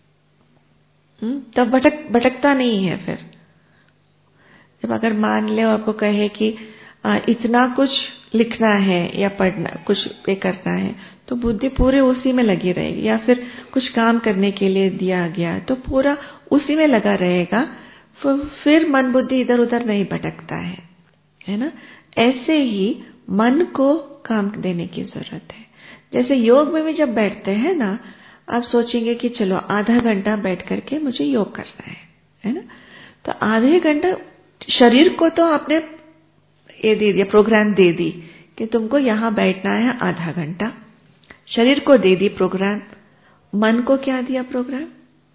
तब भटकता नहीं है। फिर जब अगर मान ले और आपको कहे कि इतना कुछ लिखना है या पढ़ना, कुछ पे करना है, तो बुद्धि पूरे उसी में लगी रहेगी। या फिर कुछ काम करने के लिए दिया गया तो पूरा उसी में लगा रहेगा, फिर मन बुद्धि इधर उधर नहीं भटकता है ना। ऐसे ही मन को काम देने की जरूरत है। जैसे योग में भी जब बैठते हैं ना, आप सोचेंगे कि चलो आधा घंटा बैठ करके मुझे योग करना है ना। तो आधे घंटा शरीर को तो आपने ये दे दिया, प्रोग्राम दे दी कि तुमको यहां बैठना है आधा घंटा, शरीर को दे दी प्रोग्राम। मन को क्या दिया प्रोग्राम?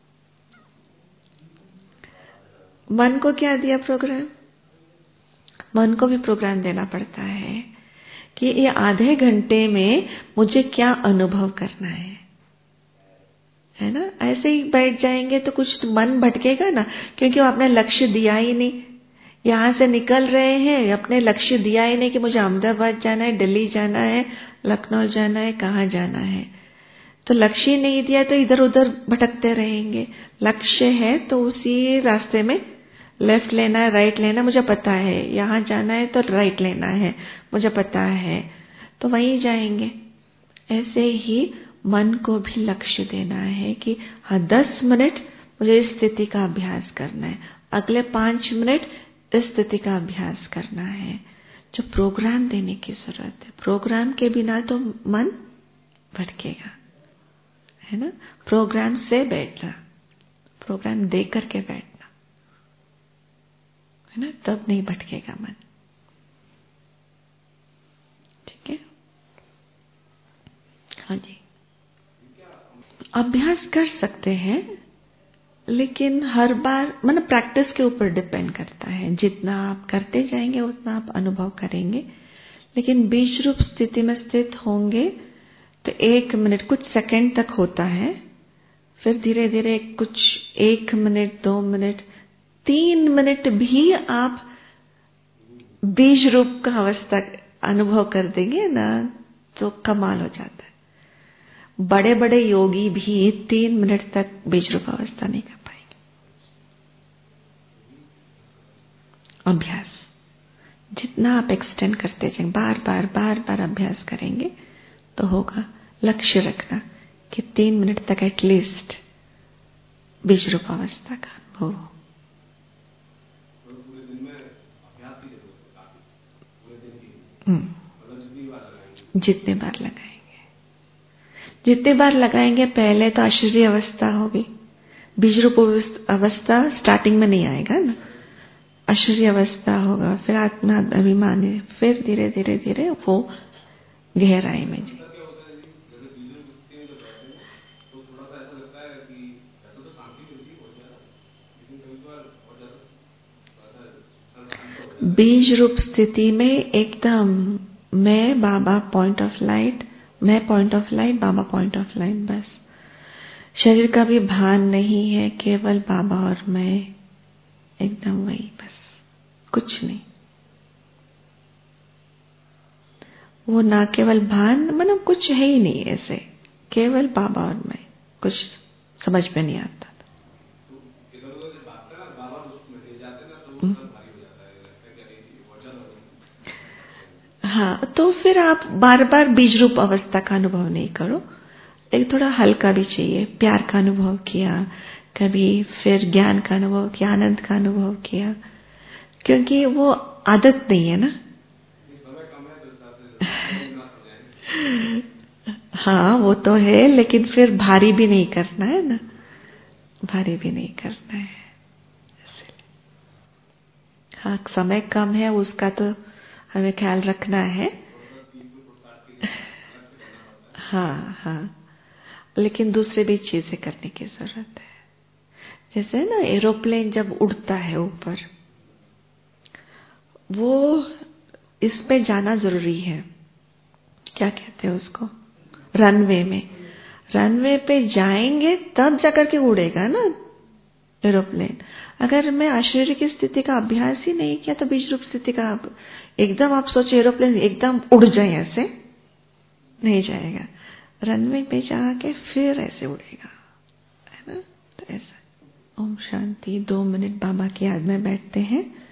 मन को क्या दिया प्रोग्राम? मन को भी प्रोग्राम देना पड़ता है कि ये आधे घंटे में मुझे क्या अनुभव करना है ना। ऐसे ही बैठ जाएंगे तो कुछ मन भटकेगा ना, क्योंकि वो आपने लक्ष्य दिया ही नहीं। यहां से निकल रहे हैं, अपने लक्ष्य दिया ही नहीं कि मुझे अहमदाबाद जाना है, दिल्ली जाना है, लखनऊ जाना है, कहाँ जाना है। तो लक्ष्य नहीं दिया तो इधर उधर भटकते रहेंगे। लक्ष्य है तो उसी रास्ते में लेफ्ट लेना है, राइट लेना, मुझे पता है यहां जाना है तो राइट लेना है, मुझे पता है, तो वहीं जाएंगे। ऐसे ही मन को भी लक्ष्य देना है कि हाँ 10 मिनट मुझे इस स्थिति का अभ्यास करना है, अगले 5 मिनट इस स्थिति का अभ्यास करना है। जो प्रोग्राम देने की जरूरत है, प्रोग्राम के बिना तो मन भटकेगा, है ना। प्रोग्राम से बैठना, प्रोग्राम दे करके बैठना, है ना, तब नहीं भटकेगा मन। ठीक है, हाँ जी। अभ्यास कर सकते हैं, लेकिन हर बार मतलब प्रैक्टिस के ऊपर डिपेंड करता है। जितना आप करते जाएंगे उतना आप अनुभव करेंगे। लेकिन बीज रूप स्थिति में स्थित होंगे तो 1 मिनट कुछ सेकंड तक होता है, फिर धीरे धीरे कुछ 1 मिनट, 2 मिनट, 3 मिनट भी आप बीज रूप का अवस्था अनुभव कर देंगे ना, तो कमाल हो जाता है। बड़े बड़े योगी भी 3 मिनट तक बीज रूप अवस्था नहीं कर पाएंगे। अभ्यास जितना आप एक्सटेंड करते जाएंगे, बार बार अभ्यास करेंगे तो होगा। लक्ष्य रखना कि 3 मिनट तक एटलीस्ट बीज रूप अवस्था का अनुभव हो। जितने बार लगाएंगे, पहले तो आश्चर्य अवस्था होगी। बीज रूप अवस्था स्टार्टिंग में नहीं आएगा ना, आश्चर्य अवस्था होगा, फिर आत्मा अभिमान, फिर धीरे धीरे धीरे वो गहराई में जी। बीज रूप स्थिति में एकदम मैं बाबा पॉइंट ऑफ लाइट, मैं पॉइंट ऑफ लाइट, बाबा पॉइंट ऑफ लाइट, बस शरीर का भी भान नहीं है, केवल बाबा और मैं, एकदम वही, बस कुछ नहीं। वो ना केवल भान, मतलब कुछ है ही नहीं, ऐसे केवल बाबा और मैं, कुछ समझ में नहीं आता। हाँ, तो फिर आप बार बार बीज रूप अवस्था का अनुभव नहीं करो, एक थोड़ा हल्का भी चाहिए। प्यार का अनुभव किया कभी, फिर ज्ञान का अनुभव किया, आनंद का अनुभव किया, क्योंकि वो आदत नहीं है ना। हाँ वो तो है, लेकिन फिर भारी भी नहीं करना है ना, भारी भी नहीं करना है। हाँ, समय कम है, उसका तो हमें ख्याल रखना है। हाँ, लेकिन दूसरे भी चीजें करने की जरूरत है। जैसे ना एरोप्लेन जब उड़ता है ऊपर, वो इस पे जाना जरूरी है, क्या कहते हैं उसको, रनवे में, रनवे पे जाएंगे तब जाकर के उड़ेगा ना एरोप्लेन। अगर मैं आश्चर्य की स्थिति का अभ्यास ही नहीं किया तो बीज रूप स्थिति का एकदम आप सोचे एरोप्लेन एकदम उड़ जाए, ऐसे नहीं जाएगा। रनवे पे जाके फिर ऐसे उड़ेगा, है ना। तो ऐसा। ओम शांति। 2 मिनट बाबा की याद में बैठते हैं।